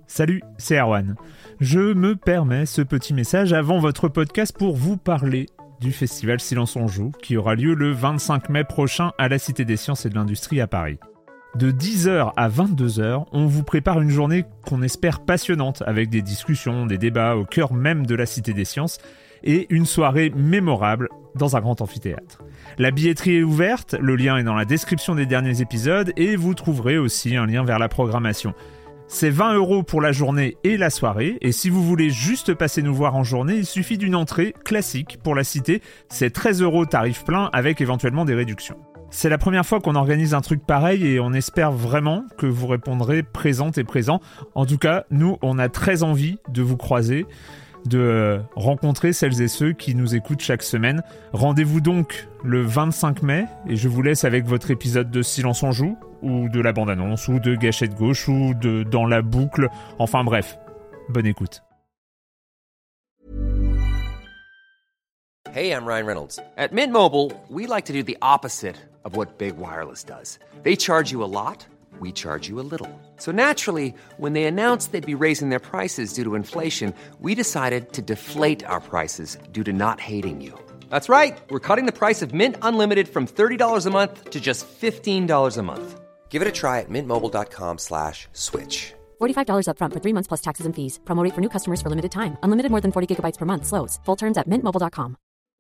Salut, c'est Erwan. Je me permets ce petit message avant votre podcast pour vous parler du festival Silence on Joue qui aura lieu le 25 mai prochain à la Cité des Sciences et de l'Industrie à Paris. De 10h à 22h, on vous prépare une journée qu'on espère passionnante avec des discussions, des débats au cœur même de la Cité des Sciences et une soirée mémorable dans un grand amphithéâtre. La billetterie est ouverte, le lien est dans la description des derniers épisodes et vous trouverez aussi un lien vers la programmation. C'est 20 € pour la journée et la soirée, et si vous voulez juste passer nous voir en journée, il suffit d'une entrée classique pour la Cité, c'est 13 € tarif plein avec éventuellement des réductions. C'est la première fois qu'on organise un truc pareil et on espère vraiment que vous répondrez présentes et présents. En tout cas, nous, on a très envie de vous croiser, de rencontrer celles et ceux qui nous écoutent chaque semaine. Rendez-vous donc le 25 mai et je vous laisse avec votre épisode de Silence on Joue, ou de la bande-annonce, ou de Gâchette Gauche, ou de Dans la boucle, enfin bref, bonne écoute. Hey, I'm Ryan Reynolds. At Mint Mobile, we like to do the opposite of what Big Wireless does. They charge you a lot, we charge you a little. So naturally, when they announced they'd be raising their prices due to inflation, we decided to deflate our prices due to not hating you. That's right. We're cutting the price of Mint Unlimited from $30 a month to just $15 a month. Give it a try at mintmobile.com/switch. $45 up front for 3 months plus taxes and fees. Promo rate for new customers for limited time. Unlimited more than 40 gigabytes per month. Slows full terms at mintmobile.com.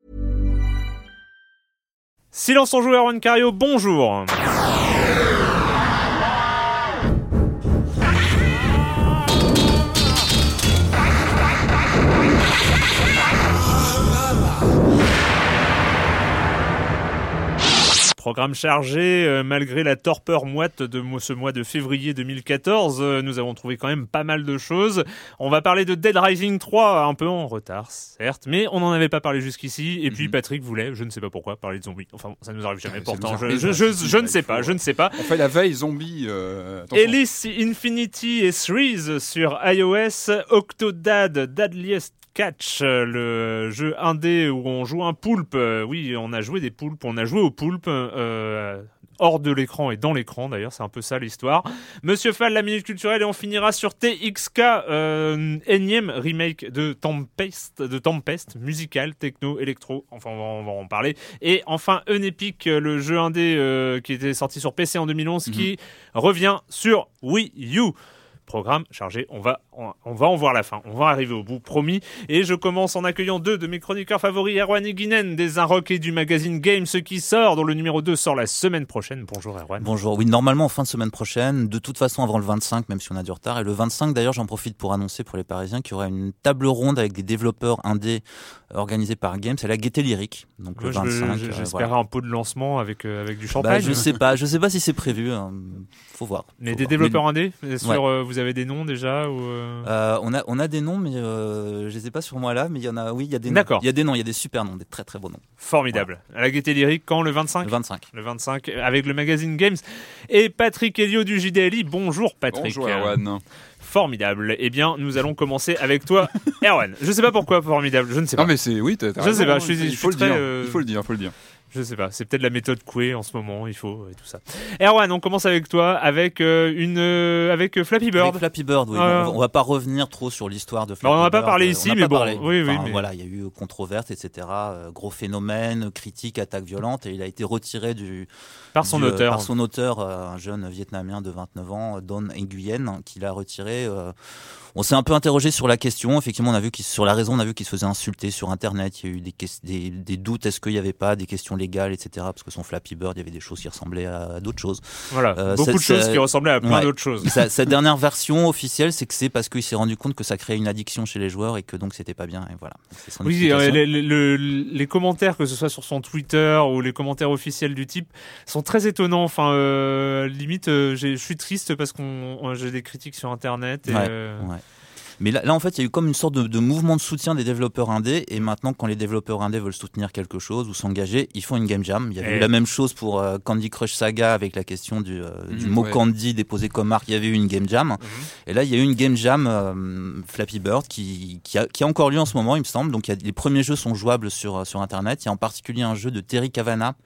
Silence on Joue, Erwan Cario, bonjour. Programme chargé, malgré la torpeur moite de ce mois de février 2014, nous avons trouvé quand même pas mal de choses. On va parler de Dead Rising 3, un peu en retard, certes, mais on n'en avait pas parlé jusqu'ici. Et puis Patrick voulait, je ne sais pas pourquoi, parler de zombies. Enfin, ça nous arrive jamais pourtant. Je ne sais pas. On fait la veille zombie. Alice Infinity et Threes sur iOS, Octodad, Deadliest Catch, le jeu indé où on joue un poulpe. Oui, on a joué des poulpes, on a joué au poulpe, hors de l'écran et dans l'écran d'ailleurs, c'est un peu ça l'histoire. Monsieur Fall, la minute culturelle, et on finira sur TXK, énième remake de Tempest, musical, techno, électro, enfin on va en parler. Et enfin Unepic, le jeu indé qui était sorti sur PC en 2011, qui revient sur Wii U. Programme chargé, on va en voir la fin, on va arriver au bout, promis. Et je commence en accueillant deux de mes chroniqueurs favoris, Erwan Eguinen, des Inrock et du magazine Games, qui sort, dont le numéro 2 sort la semaine prochaine. Bonjour Erwan. Bonjour, oui, normalement en fin de semaine prochaine, de toute façon avant le 25, même si on a du retard. Et le 25 d'ailleurs, j'en profite pour annoncer pour les Parisiens qu'il y aura une table ronde avec des développeurs indés organisée par Games, c'est la Gaieté Lyrique. Donc le 25. J'espérais un pot de lancement avec du champagne. Bah, je sais pas si c'est prévu, faut voir. Mais des développeurs indés sur, vous avez des noms déjà ou on a des noms, mais je les ai pas sur moi là, mais il y a des noms. D'accord. Il y a des noms, il y a des super noms, des très très beaux noms. Formidable. Voilà. À la Gaieté Lyrique, quand le 25 ? Le 25, avec le magazine Games. Et Patrick Helio du JDLI. Bonjour Patrick. Bonjour Erwan. Formidable. Eh bien, nous allons commencer avec toi, Erwan. Je sais pas pourquoi formidable, je ne sais pas. Non mais c'est oui, t'as je sais pas. il faut le dire. Je sais pas, c'est peut-être la méthode Coué en ce moment, il faut et tout ça. Erwan, on commence avec toi avec Flappy Bird. Avec Flappy Bird, oui. On va pas revenir trop sur l'histoire de Flappy Bird. On en a pas parlé ici, mais bon. Oui, mais voilà, il y a eu controverse, etc. Gros phénomène, critique, attaque violente, et il a été retiré par son auteur, un jeune Vietnamien de 29 ans, Don Nguyen, qui l'a retiré. On s'est un peu interrogé sur la question. Effectivement, on a vu qu'il se faisait insulter sur Internet. Il y a eu des doutes. Est-ce qu'il n'y avait pas des questions légales, etc. Parce que son Flappy Bird, il y avait des choses qui ressemblaient à d'autres choses. Voilà, beaucoup de choses qui ressemblaient à plein d'autres choses. Sa dernière version officielle, c'est que c'est parce qu'il s'est rendu compte que ça créait une addiction chez les joueurs et que donc c'était pas bien. Et voilà. C'est son explication. Les commentaires, que ce soit sur son Twitter ou les commentaires officiels du type, sont très étonnants. Enfin, limite, je suis triste parce que j'ai des critiques sur Internet. Et, ouais. Mais là, en fait, il y a eu comme une sorte de mouvement de soutien des développeurs indés. Et maintenant, quand les développeurs indés veulent soutenir quelque chose ou s'engager, ils font une game jam. Il y avait eu la même chose pour Candy Crush Saga avec la question du mot Candy déposé comme marque. Il y avait eu une game jam. Et là, il y a eu une game jam Flappy Bird qui a encore lieu en ce moment, il me semble. Donc, les premiers jeux sont jouables sur Internet. Il y a en particulier un jeu de Terry Cavanagh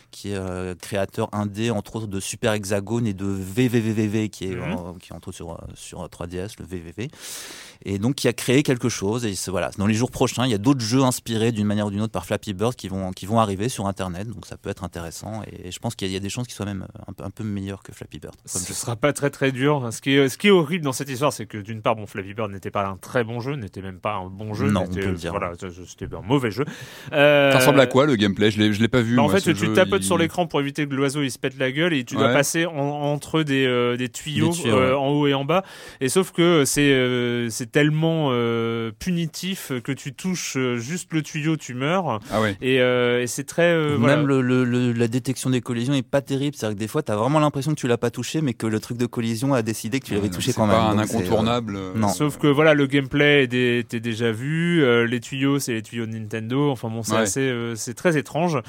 qui est créateur indé entre autres de Super Hexagone et de VVVVV qui est entre autres sur 3DS, le VVV, et donc qui a créé quelque chose. Et voilà, dans les jours prochains il y a d'autres jeux inspirés d'une manière ou d'une autre par Flappy Bird qui vont arriver sur internet, donc ça peut être intéressant, et je pense qu'il y a des chances qu'il soit même un peu meilleur que Flappy Bird. Ce sera pas très très dur. Ce qui est horrible dans cette histoire, c'est que d'une part Flappy Bird n'était pas un très bon jeu, n'était même pas un bon jeu, non, on peut le dire. Voilà, c'était un mauvais jeu. Ça ressemble à quoi le gameplay? Je l'ai pas vu. En fait, tu tapotes sur l'écran pour éviter que l'oiseau il se pète la gueule, et tu dois passer entre des tuyaux, en haut et en bas. Et sauf que c'est tellement punitif que tu touches juste le tuyau, tu meurs. Ah ouais. Et c'est très même la détection des collisions est pas terrible. C'est-à-dire que des fois, t'as vraiment l'impression que tu l'as pas touché, mais que le truc de collision a décidé que tu l'avais touché quand même. C'est pas un incontournable. Non. Sauf que voilà, le gameplay était déjà vu. Les tuyaux, c'est les tuyaux de Nintendo. Enfin bon, c'est très étrange.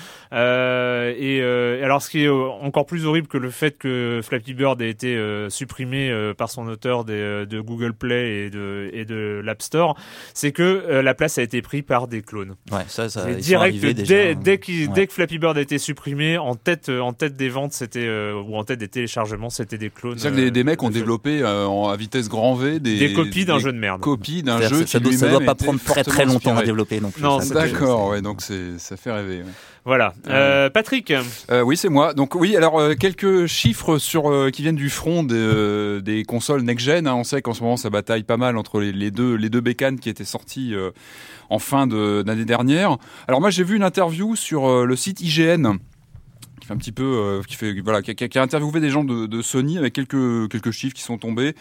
Et alors, ce qui est encore plus horrible que le fait que Flappy Bird ait été supprimé par son auteur de Google Play et de l'App Store, c'est que la place a été prise par des clones. Ouais, ça c'est direct. Dès que Flappy Bird a été supprimé, en tête des ventes, ou en tête des téléchargements, c'était des clones. C'est-à-dire que des mecs ont développé à vitesse grand V des copies d'un jeu de merde. Copies d'un jeu ça doit pas prendre très longtemps à développer non plus. Non, d'accord, ouais, donc ça fait rêver. Ouais. Voilà. Patrick. Oui, c'est moi. Donc oui, alors quelques chiffres qui viennent du front des consoles next-gen. On sait qu'en ce moment ça bataille pas mal entre les deux bécanes qui étaient sorties en fin d'année dernière. Alors moi j'ai vu une interview sur le site IGN un petit peu qui a interviewé des gens de Sony avec quelques chiffres qui sont tombés.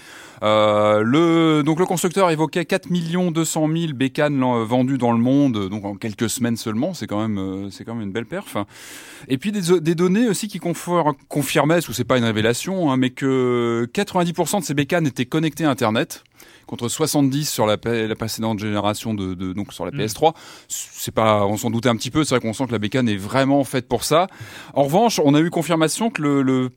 Donc le constructeur évoquait 4 200 000 bécanes vendues dans le monde, donc en quelques semaines seulement. C'est quand même une belle perf. Et puis des données aussi qui confirmaient, ou c'est pas une révélation, mais que 90% de ces bécanes étaient connectées à Internet, contre 70 sur la précédente génération donc sur la PS3. C'est pas, on s'en doutait un petit peu, c'est vrai qu'on sent que la bécane est vraiment faite pour ça. En revanche, on a eu confirmation que le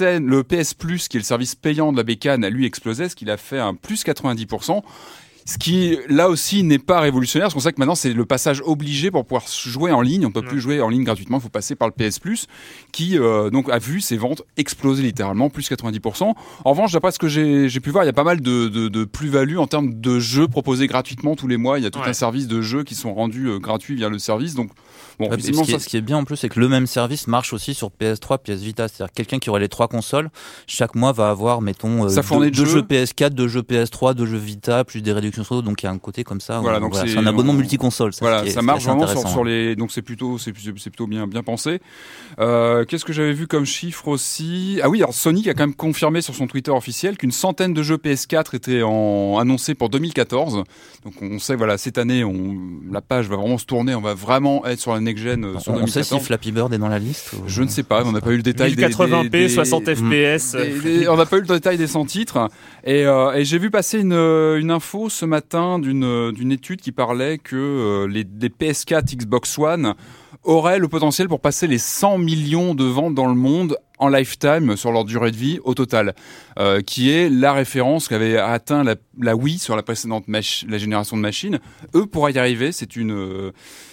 PS Plus, qui est le service payant de la bécane, a lui explosé, ce qu'il a fait un plus 90%. Ce qui, là aussi, n'est pas révolutionnaire, parce qu'on sait que maintenant, c'est le passage obligé pour pouvoir jouer en ligne. On ne peut plus jouer en ligne gratuitement, il faut passer par le PS Plus, qui donc a vu ses ventes exploser littéralement, plus 90%. En revanche, d'après ce que j'ai pu voir, il y a pas mal de plus-value en termes de jeux proposés gratuitement tous les mois. Il y a tout un service de jeux qui sont rendus gratuits via le service. Donc, bon, ce qui est bien en plus, c'est que le même service marche aussi sur PS3, PS Vita. C'est-à-dire quelqu'un qui aurait les 3 consoles, chaque mois va avoir, mettons, deux jeux PS4, 2 jeux PS3, 2 jeux Vita, plus des réductions. Donc il y a un côté comme ça. Voilà, donc c'est un abonnement multiconsole. Ça marche vraiment sur les. Donc c'est plutôt bien pensé. Qu'est-ce que j'avais vu comme chiffre aussi? Ah oui, alors Sony a quand même confirmé sur son Twitter officiel qu'une centaine de jeux PS4 étaient annoncés pour 2014. Donc on sait, voilà, cette année, la page va vraiment se tourner. On va vraiment être sur la next-gen sur 2014. On sait si Flappy Bird est dans la liste ou... Je ne sais pas. On n'a pas eu le détail 1080p, 60 FPS. On n'a pas eu le détail des 100 titres. Et j'ai vu passer une info ce matin d'une étude qui parlait que les PS4 Xbox One auraient le potentiel pour passer les 100 millions de ventes dans le monde en lifetime sur leur durée de vie au total, qui est la référence qu'avait atteint la Wii sur la précédente la génération de machines. Eux, pour y arriver, c'est une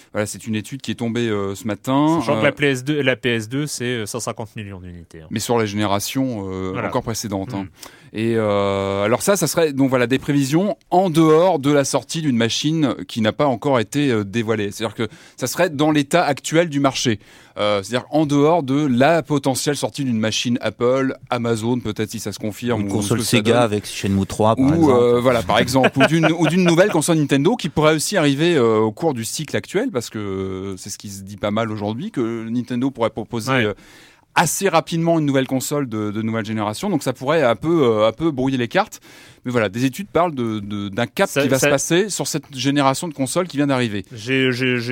étude qui est tombée ce matin. Sachant que la PS2, c'est 150 millions d'unités. Mais sur la génération encore précédente. Et alors ça serait donc voilà des prévisions en dehors de la sortie d'une machine qui n'a pas encore été dévoilée. C'est-à-dire que ça serait dans l'état actuel du marché. C'est-à-dire en dehors de la potentielle sortie d'une machine Apple, Amazon, peut-être si ça se confirme. Une console Sega avec Shenmue 3, par exemple. Voilà, par exemple. ou d'une nouvelle console Nintendo qui pourrait aussi arriver au cours du cycle actuel, parce que c'est ce qui se dit pas mal aujourd'hui, que Nintendo pourrait proposer assez rapidement une nouvelle console de nouvelle génération. Donc ça pourrait un peu brouiller les cartes. Mais voilà, des études parlent d'un cap qui va se passer sur cette génération de consoles qui vient d'arriver. J'ai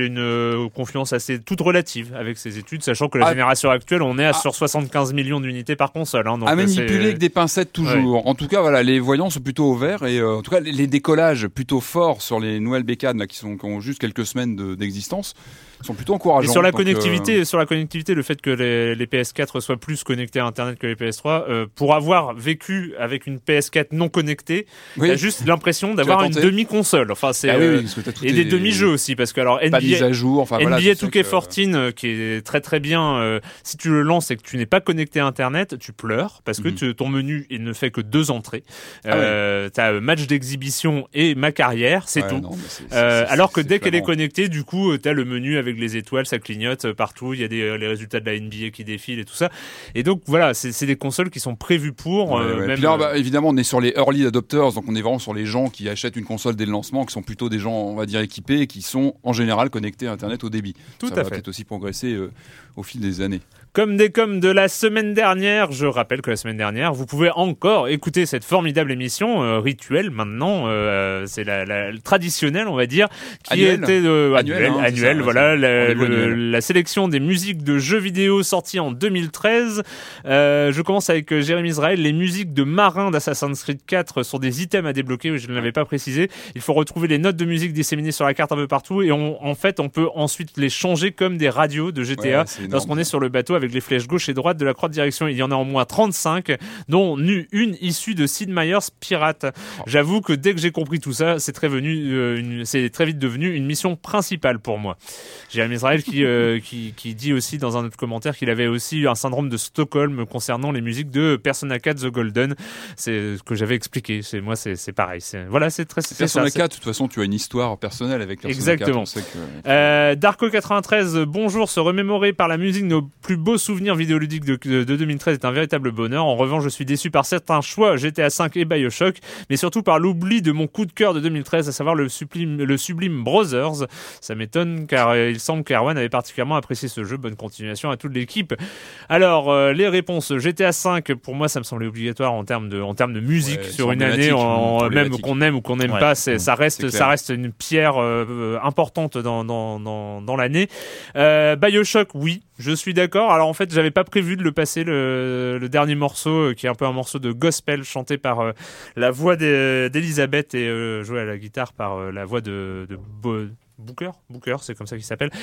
une confiance assez toute relative avec ces études, sachant que la génération actuelle, on est sur 75 millions d'unités par console. Donc à manipuler avec des pincettes toujours. Ouais. En tout cas, voilà, les voyants sont plutôt au vert et en tout cas, les décollages plutôt forts sur les nouvelles bécanes là, qui ont juste quelques semaines d'existence. sont plutôt encourageants. Et sur la connectivité, le fait que les PS4 soient plus connectés à Internet que les PS3, pour avoir vécu avec une PS4 non connectée, t'as juste l'impression d'avoir une demi-console. Enfin, c'est et des demi-jeux aussi, parce que alors NBA 2K14 qui est très très bien. Si tu le lances et que tu n'es pas connecté à Internet, tu pleures parce que ton menu il ne fait que 2 entrées. T'as match d'exhibition et ma carrière, c'est tout. Non, alors que dès qu'elle est connectée, du coup, t'as le menu avec les étoiles, ça clignote partout. Il y a les résultats de la NBA qui défilent et tout ça. Et donc voilà, c'est des consoles qui sont prévues pour. Même, puis là, évidemment, on est sur les early adopters, donc on est vraiment sur les gens qui achètent une console dès le lancement, qui sont plutôt des gens, on va dire, équipés et qui sont en général connectés à Internet au débit. Tout ça à va fait. Peut-être aussi progresser au fil des années. Comme des coms de la semaine dernière, je rappelle que la semaine dernière, vous pouvez encore écouter cette formidable émission rituelle maintenant, c'est la traditionnelle, on va dire, qui était annuelle, voilà, la sélection des musiques de jeux vidéo sorties en 2013. Je commence avec Jérémy Israël. Les musiques de marins d'Assassin's Creed 4 sont des items à débloquer, je ne l'avais pas précisé. Il faut retrouver les notes de musique disséminées sur la carte un peu partout et on peut ensuite les changer comme des radios de GTA lorsqu'on est sur le bateau avec les flèches gauche et droite de la croix de direction. Il y en a au moins 35, dont une issue de Sid Meier's Pirate. J'avoue que dès que j'ai compris tout ça, c'est très vite devenu une mission principale pour moi. Jérémy Israël qui dit aussi dans un autre commentaire qu'il avait aussi eu un syndrome de Stockholm concernant les musiques de Persona 4 The Golden. C'est ce que j'avais expliqué. C'est pareil. C'est très Persona 4, de toute façon, tu as une histoire personnelle avec Persona 4. Exactement. Darko93, bonjour, se remémorer par la musique nos plus beaux souvenirs vidéoludiques de 2013 est un véritable bonheur. En revanche, je suis déçu par certains choix GTA V et BioShock, mais surtout par l'oubli de mon coup de cœur de 2013, à savoir le sublime Brothers. Ça m'étonne car il semble qu'Erwan avait particulièrement apprécié ce jeu. Bonne continuation à toute l'équipe. Alors, les réponses. GTA V, pour moi, ça me semblait obligatoire en termes de musique sur une année, même qu'on aime ou qu'on n'aime pas, ça reste une pierre importante dans l'année. BioShock, oui, je suis d'accord. Alors en fait, j'avais pas prévu de le passer le dernier morceau qui est un peu un morceau de gospel chanté par la voix d'Elisabeth et joué à la guitare par la voix de Booker, c'est comme ça qu'il s'appelle.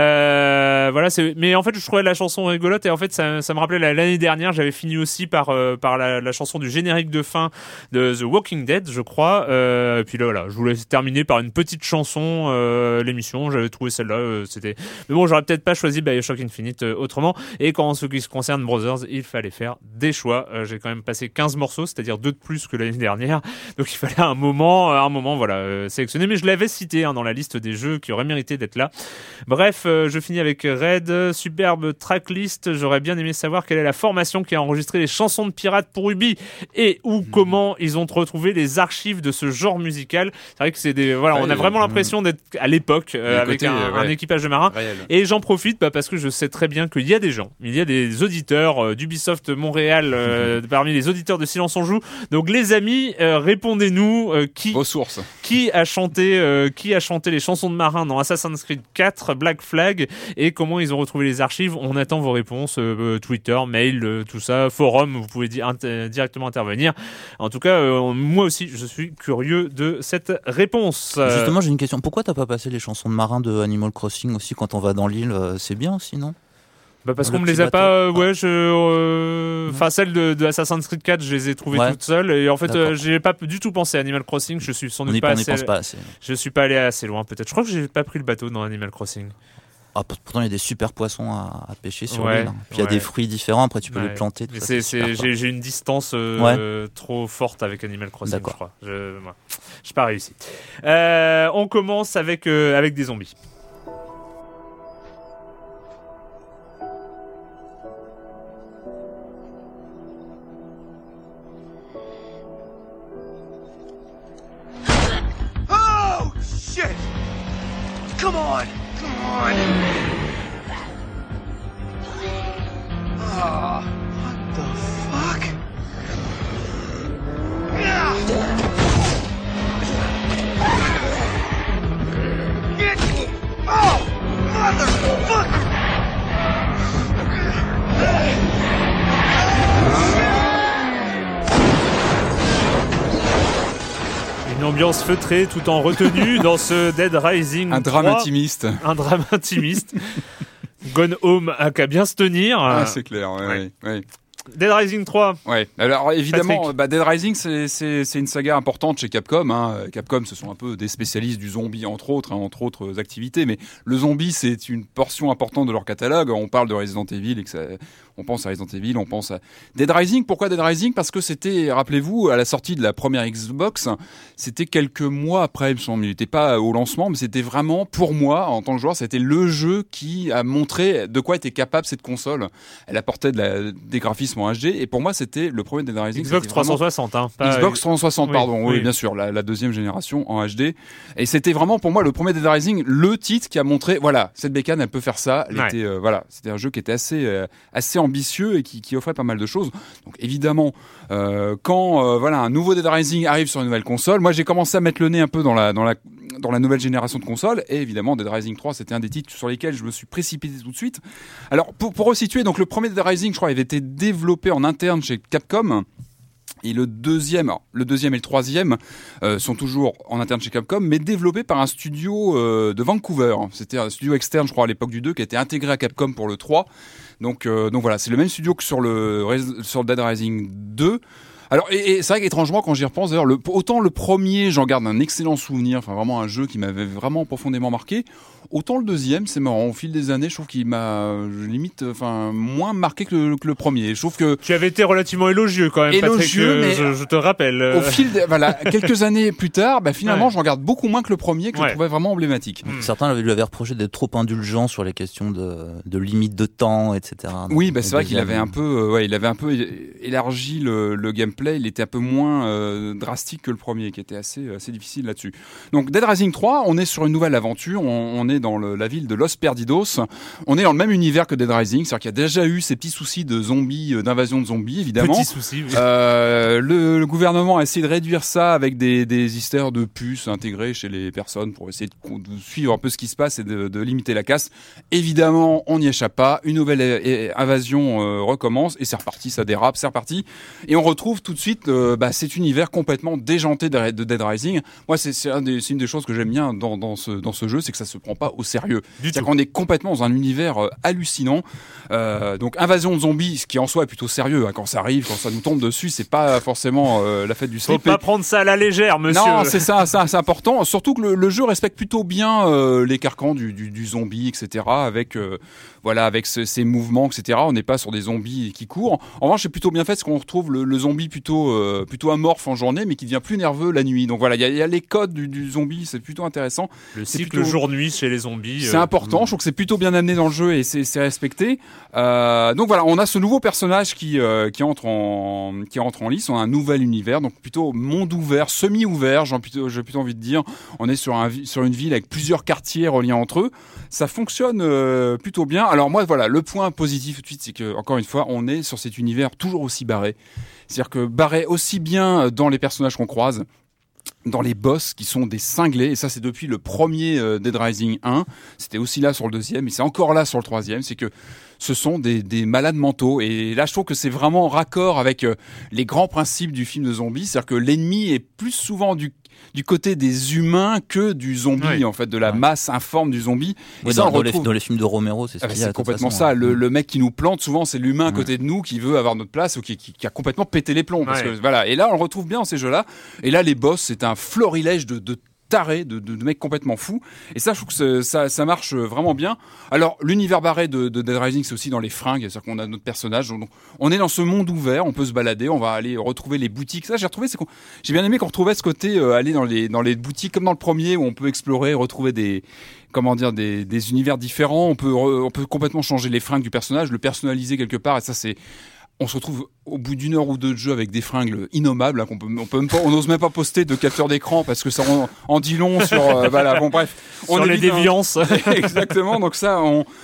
Mais en fait, je trouvais la chanson rigolote et en fait, ça me rappelait l'année dernière, j'avais fini aussi par la chanson du générique de fin de The Walking Dead, je crois. Et puis là, voilà, je voulais terminer par une petite chanson, l'émission. J'avais trouvé celle-là, mais bon, j'aurais peut-être pas choisi BioShock Infinite autrement. Et en ce qui se concerne Brothers, il fallait faire des choix. J'ai quand même passé 15 morceaux, c'est-à-dire 2 de plus que l'année dernière. Donc il fallait un moment, sélectionner. Mais je l'avais cité dans la liste des jeux qui aurait mérité d'être là. Bref, je finis avec Red, superbe tracklist. J'aurais bien aimé savoir quelle est la formation qui a enregistré les chansons de pirates pour Ubi et comment ils ont retrouvé les archives de ce genre musical. C'est vrai que on a vraiment l'impression d'être à l'époque avec un équipage de marins. Réel. Et j'en profite parce que je sais très bien qu'il y a des auditeurs d'Ubisoft Montréal parmi les auditeurs de Silence on Joue. Donc les amis, répondez-nous vos sources. Qui a chanté les chansons de marins dans Assassin's Creed 4, Black Flag, et comment ils ont retrouvé les archives. On attend vos réponses, Twitter, mail, tout ça, forum, vous pouvez directement intervenir. En tout cas, moi aussi, je suis curieux de cette réponse. Justement, j'ai une question. Pourquoi t'as pas passé les chansons de marins de Animal Crossing aussi quand on va dans l'île? C'est bien aussi, non? Parce qu'on me les a pas, celles de Assassin's Creed 4, je les ai trouvées toutes seules, et en fait, j'ai pas du tout pensé à Animal Crossing, je suis sans doute pas assez. Je suis pas allé assez loin, peut-être. Je crois que j'ai pas pris le bateau dans Animal Crossing. Ah, pourtant, il y a des super poissons à pêcher sur l'île. Puis il y a des fruits différents, après tu peux les planter. Tout ça, j'ai une distance trop forte avec Animal Crossing, je crois. J'ai pas réussi. On commence avec des zombies. Come on! Oh, what the fuck? Oh, motherfucker! Une ambiance feutrée tout en retenue dans ce Dead Rising 3. Un drame intimiste. Un drame intimiste. Gone Home a qu'à bien se tenir. Ah, c'est clair, ouais. Dead Rising 3. Ouais. Alors évidemment, Dead Rising, c'est une saga importante chez Capcom. Capcom, ce sont un peu des spécialistes du zombie, entre autres activités. Mais le zombie, c'est une portion importante de leur catalogue. On parle de Resident Evil et on pense à Resident Evil, on pense à Dead Rising. Pourquoi Dead Rising ? Parce que c'était, rappelez-vous, à la sortie de la première Xbox, c'était quelques mois après, il me semble. Il n'était pas au lancement, mais c'était vraiment, pour moi, en tant que joueur, c'était le jeu qui a montré de quoi était capable cette console. Elle apportait des graphismes en HD, et pour moi, c'était le premier Dead Rising. Xbox 360, Xbox 360, pardon, oui, bien sûr, la deuxième génération en HD. Et c'était vraiment, pour moi, le premier Dead Rising, le titre qui a montré, voilà, cette bécane, elle peut faire ça. C'était un jeu qui était assez ambitieux et qui offrait pas mal de choses. Donc évidemment, quand un nouveau Dead Rising arrive sur une nouvelle console, moi j'ai commencé à mettre le nez un peu dans la nouvelle génération de consoles, et évidemment Dead Rising 3 c'était un des titres sur lesquels je me suis précipité tout de suite. Alors pour resituer, donc le premier Dead Rising, je crois, avait été développé en interne chez Capcom. Et le deuxième et le troisième sont toujours en interne chez Capcom, mais développés par un studio de Vancouver. C'était un studio externe, je crois, à l'époque du 2, qui a été intégré à Capcom pour le 3. Donc voilà, c'est le même studio que sur le Dead Rising 2. Alors, et c'est vrai qu'étrangement, quand j'y repense, d'ailleurs, autant le premier, j'en garde un excellent souvenir, enfin vraiment un jeu qui m'avait vraiment profondément marqué, autant le deuxième, c'est marrant, au fil des années, je trouve qu'il m'a limite, moins marqué que le premier. Je trouve que tu avais été relativement élogieux quand même, élogieux, Patrick, mais je te rappelle. Au fil, quelques années plus tard, finalement, j'en garde beaucoup moins que le premier, que je trouvais vraiment emblématique. Certains lui avaient reproché d'être trop indulgent sur les questions de limite de temps, etc. Oui, c'est vrai qu'il avait un peu, élargi le gameplay. Il était un peu moins drastique que le premier, qui était assez difficile là-dessus. Donc Dead Rising 3, on est sur une nouvelle aventure, on est dans la ville de Los Perdidos, on est dans le même univers que Dead Rising, c'est-à-dire qu'il y a déjà eu ces petits soucis de zombies, d'invasion de zombies, évidemment. Petits soucis, oui. Le gouvernement a essayé de réduire ça avec des hystères de puces intégrées chez les personnes pour essayer de suivre un peu ce qui se passe et de limiter la casse. Évidemment, on n'y échappe pas, une nouvelle invasion recommence, et c'est reparti, ça dérape, c'est reparti, et on retrouve tout de suite cet univers complètement déjanté de Dead Rising. Moi, c'est une des choses que j'aime bien dans ce jeu, c'est que ça se prend pas au sérieux. C'est-à-dire qu'on est complètement dans un univers hallucinant. Donc invasion de zombies, ce qui en soi est plutôt sérieux. Quand ça arrive, quand ça nous tombe dessus, c'est pas forcément la fête du slip. Faut pas prendre ça à la légère, monsieur. Non, c'est ça, c'est important. Surtout que le jeu respecte plutôt bien les carcans du zombie, etc. Avec ses mouvements, etc. On n'est pas sur des zombies qui courent. En revanche, c'est plutôt bien fait, parce qu'on retrouve le zombie plutôt amorphe en journée, mais qui devient plus nerveux la nuit. Donc voilà, il y a les codes du zombie, c'est plutôt intéressant. Le cycle jour-nuit chez les zombies. C'est important, je trouve que c'est plutôt bien amené dans le jeu et c'est respecté. Donc voilà, on a ce nouveau personnage qui entre en lice. On a un nouvel univers, donc plutôt monde ouvert, semi-ouvert, j'ai plutôt envie de dire. On est sur une ville avec plusieurs quartiers reliés entre eux. Ça fonctionne plutôt bien. Alors moi, voilà, le point positif tout de suite, c'est que, encore une fois, on est sur cet univers toujours aussi barré. C'est-à-dire que barré aussi bien dans les personnages qu'on croise, dans les boss qui sont des cinglés, et ça c'est depuis le premier Dead Rising 1, c'était aussi là sur le deuxième, et c'est encore là sur le troisième, c'est que ce sont des malades mentaux, et là je trouve que c'est vraiment raccord avec les grands principes du film de zombies, c'est-à-dire que l'ennemi est plus souvent du côté des humains que du zombie, en fait, de la masse informe du zombie. Oui, dans les films de Romero, c'est ce qu'il y a. C'est complètement ça. Le mec qui nous plante, souvent, c'est l'humain à côté de nous qui veut avoir notre place ou qui a complètement pété les plombs. Parce que, voilà. Et là, on le retrouve bien dans ces jeux-là. Et là, les boss, c'est un florilège de tarés, de mecs complètement fous. Et ça, je trouve que ça marche vraiment bien. Alors, l'univers barré de Dead Rising, c'est aussi dans les fringues. C'est-à-dire qu'on a notre personnage. Donc, on est dans ce monde ouvert, on peut se balader, on va aller retrouver les boutiques. Ça, j'ai bien aimé qu'on retrouvait ce côté, aller dans les boutiques comme dans le premier, où on peut explorer, retrouver des univers différents. On peut complètement changer les fringues du personnage, le personnaliser quelque part. Et ça, on se retrouve au bout d'une heure ou deux de jeu avec des fringues innommables, on n'ose même pas poster de capture d'écran parce que ça en dit long sur sur les déviances. Exactement. Donc ça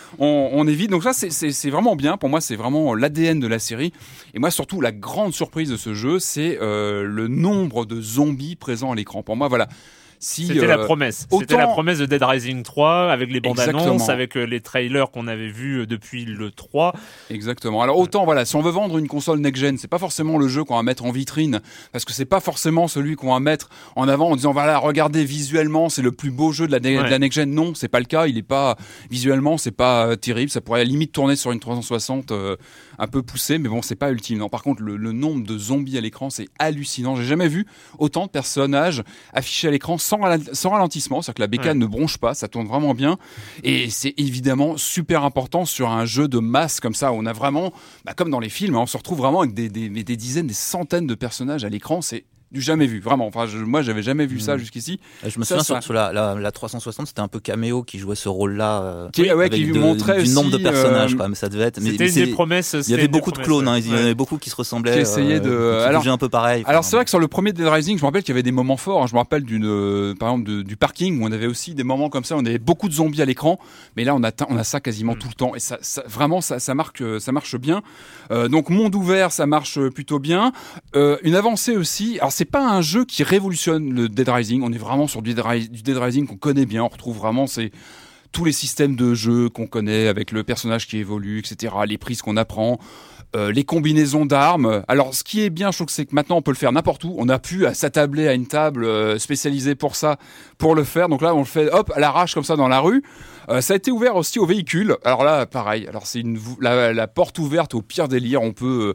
on évite. Donc ça c'est vraiment bien. Pour moi, c'est vraiment l'ADN de la série. Et moi, surtout, la grande surprise de ce jeu, c'est le nombre de zombies présents à l'écran. Pour moi, voilà. C'était la promesse. C'était la promesse de Dead Rising 3 avec les bandes annonces, avec les trailers qu'on avait vus depuis le 3. Exactement. Alors autant voilà, si on veut vendre une console next-gen, c'est pas forcément le jeu qu'on va mettre en vitrine, parce que c'est pas forcément celui qu'on va mettre en avant en disant voilà, regardez visuellement, c'est le plus beau jeu de la next-gen. Non, c'est pas le cas. Il est pas visuellement, c'est pas terrible. Ça pourrait à la limite tourner sur une 360 un peu poussée, mais bon, c'est pas ultime. Non, par contre, le nombre de zombies à l'écran, c'est hallucinant. J'ai jamais vu autant de personnages affichés à l'écran sans ralentissement, c'est-à-dire que la bécane ne bronche pas, ça tourne vraiment bien, et c'est évidemment super important sur un jeu de masse comme ça, où on a vraiment, comme dans les films, on se retrouve vraiment avec des dizaines, des centaines de personnages à l'écran, c'est du jamais vu, vraiment. Enfin, moi, j'avais jamais vu ça jusqu'ici. Je me souviens sur la 360, c'était un peu Caméo qui jouait ce rôle-là, qui montrait du nombre de personnages, quand même. Ça devait être. C'était une des promesses. Il y avait beaucoup de clones, il y en avait beaucoup qui se ressemblaient, qui essayaient qui bougeaient un peu pareil. Alors c'est vrai que sur le premier Dead Rising, je me rappelle qu'il y avait des moments forts. Je me rappelle par exemple du parking où on avait aussi des moments comme ça. On avait beaucoup de zombies à l'écran, mais là on a ça quasiment tout le temps, et ça vraiment ça marche bien. Donc monde ouvert, ça marche plutôt bien. Une avancée aussi. Alors c'est pas un jeu qui révolutionne le Dead Rising. On est vraiment sur du Dead Rising qu'on connaît bien. On retrouve vraiment tous les systèmes de jeu qu'on connaît avec le personnage qui évolue, etc. Les prises qu'on apprend. Les combinaisons d'armes. Alors, ce qui est bien, je trouve, c'est que maintenant, on peut le faire n'importe où. On a pu s'attabler à une table spécialisée pour ça, pour le faire. Donc là, on le fait, hop, à l'arrache comme ça dans la rue. Ça a été ouvert aussi aux véhicules. Alors là, pareil. Alors c'est la porte ouverte au pire délire. On peut,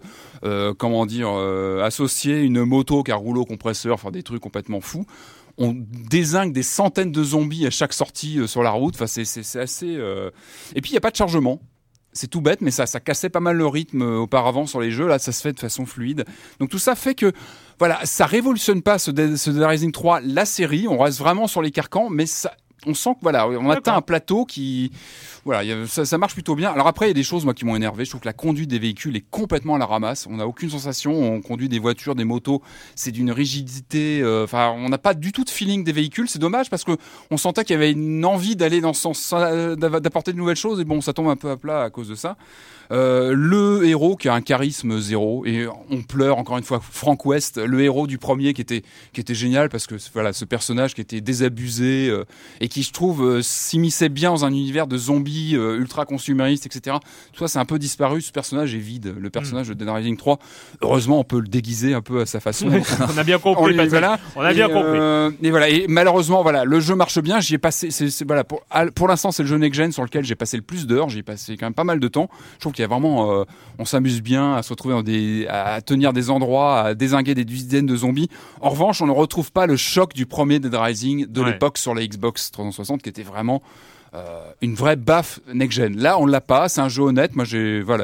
associer une moto qui a rouleau compresseur, faire des trucs complètement fous. On dézingue des centaines de zombies à chaque sortie sur la route. Enfin, c'est assez. Et puis il y a pas de chargement. C'est tout bête, mais ça cassait pas mal le rythme auparavant sur les jeux. Là, ça se fait de façon fluide. Donc tout ça fait que, voilà, ça révolutionne pas ce Dead Rising 3, la série. On reste vraiment sur les carcans, mais on sent que voilà, on atteint un plateau qui, voilà, ça marche plutôt bien. Alors après, il y a des choses moi qui m'ont énervé. Je trouve que la conduite des véhicules est complètement à la ramasse. On n'a aucune sensation. On conduit des voitures, des motos, c'est d'une rigidité. Enfin, on n'a pas du tout de feeling des véhicules. C'est dommage parce que on sentait qu'il y avait une envie d'aller dans ce sens, d'apporter de nouvelles choses. Et bon, ça tombe un peu à plat à cause de ça. Le héros qui a un charisme zéro, et on pleure encore une fois Frank West, le héros du premier qui était génial parce que voilà, ce personnage qui était désabusé et qui je trouve s'immisçait bien dans un univers de zombies ultra consuméristes, etc. Tout ça c'est un peu disparu, ce personnage est vide, le personnage de Dead Rising 3. Heureusement on peut le déguiser un peu à sa façon. On a bien compris, on a bien compris. Et voilà, et malheureusement voilà, le jeu marche bien, j'y ai passé, voilà, pour l'instant c'est le jeu next gen sur lequel j'ai passé le plus d'heures, j'y ai passé quand même pas mal de temps. Je trouve qu'il y a vraiment, on s'amuse bien à se retrouver à tenir des endroits, à dézinguer des dizaines de zombies. En revanche, on ne retrouve pas le choc du premier Dead Rising de l'époque sur la Xbox 360 qui était vraiment une vraie baffe next-gen. Là, on l'a pas, c'est un jeu honnête. Moi,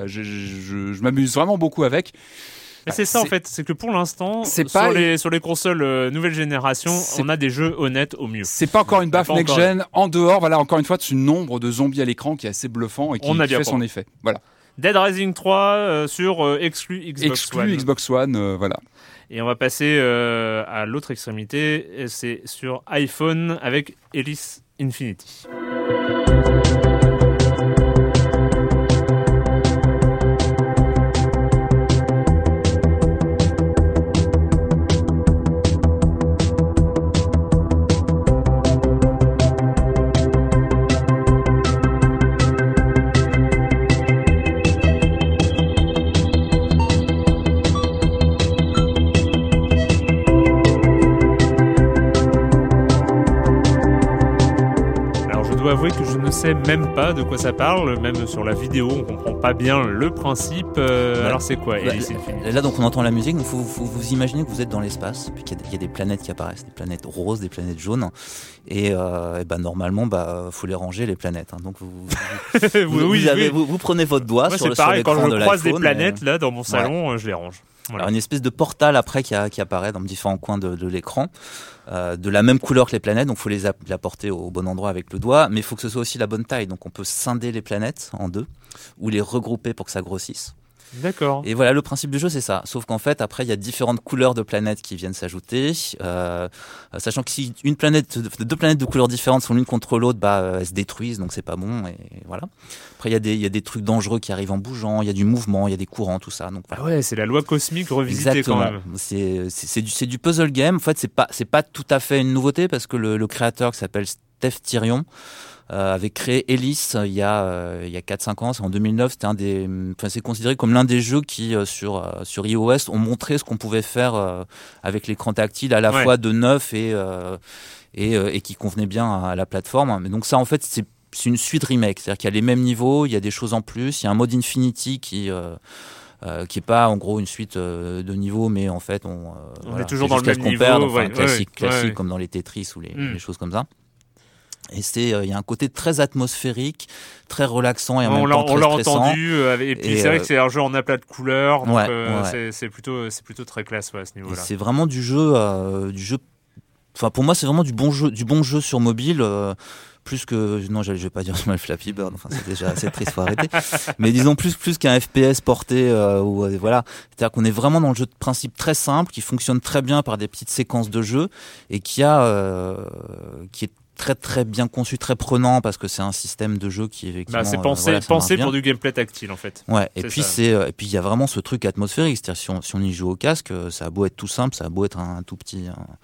je m'amuse vraiment beaucoup avec. Mais c'est ça en fait, c'est que pour l'instant, sur les consoles nouvelle génération, on a des jeux honnêtes au mieux. C'est pas encore une baffe next-gen. En dehors, voilà, encore une fois, c'est un nombre de zombies à l'écran qui est assez bluffant et qui fait son effet. Voilà. Dead Rising 3 sur exclu Xbox One, voilà. Et on va passer à l'autre extrémité, c'est sur iPhone avec Alice Infinity. Avouer que je ne sais même pas de quoi ça parle, même sur la vidéo on comprend pas bien le principe. Alors c'est quoi Alice Infinity ? Là donc on entend la musique, donc faut vous imaginer que vous êtes dans l'espace, puis qu'il y a des planètes qui apparaissent, des planètes roses, des planètes jaunes, et normalement faut les ranger les planètes. Hein. Donc vous prenez votre doigt sur l'écran de l'iPhone. Quand je croise des planètes là dans mon salon, je les range. Voilà. Alors une espèce de portal après qui apparaît dans différents coins de l'écran, de la même couleur que les planètes, donc il faut les apporter au bon endroit avec le doigt, mais il faut que ce soit aussi la bonne taille, donc on peut scinder les planètes en deux, ou les regrouper pour que ça grossisse. D'accord. Et voilà, le principe du jeu, c'est ça. Sauf qu'en fait, après, il y a différentes couleurs de planètes qui viennent s'ajouter. Sachant que si deux planètes de couleurs différentes sont l'une contre l'autre, elles se détruisent, donc c'est pas bon. Et voilà. Après, il y a des trucs dangereux qui arrivent en bougeant, il y a du mouvement, il y a des courants, tout ça. Donc voilà. Ah ouais, c'est la loi cosmique revisitée. Exactement. Quand même. C'est du puzzle game. En fait, c'est pas tout à fait une nouveauté parce que le créateur qui s'appelle Steph Tyrion avait créé Ellis il y a 4-5 ans, c'est en 2009, c'est considéré comme l'un des jeux qui sur iOS ont montré ce qu'on pouvait faire avec l'écran tactile à la fois de neuf et qui convenait bien à la plateforme. Mais donc ça en fait c'est une suite remake, c'est-à-dire qu'il y a les mêmes niveaux, il y a des choses en plus, il y a un mode Infinity qui est pas en gros une suite de niveaux, mais en fait on est toujours dans le même niveau, classique comme dans les Tetris ou les choses comme ça. Et il y a un côté très atmosphérique, très relaxant et en même temps très stressant. On l'a entendu, et puis c'est vrai que c'est un jeu en aplat de couleurs, donc c'est plutôt très classe à ce niveau-là. Et c'est vraiment du jeu. Enfin, pour moi, c'est vraiment du bon jeu sur mobile. Plus que je vais pas dire mal Flappy Bird, enfin c'est déjà assez triste, faut arrêter, mais disons plus qu'un FPS porté voilà, c'est-à-dire qu'on est vraiment dans le jeu de principe très simple qui fonctionne très bien par des petites séquences de jeu et qui est très très bien conçu, très prenant parce que c'est un système de jeu qui effectivement c'est pensé pour du gameplay tactile en fait. Ouais, et puis il y a vraiment ce truc atmosphérique, c'est-à-dire si on y joue au casque, ça a beau être tout simple, ça a beau être un tout petit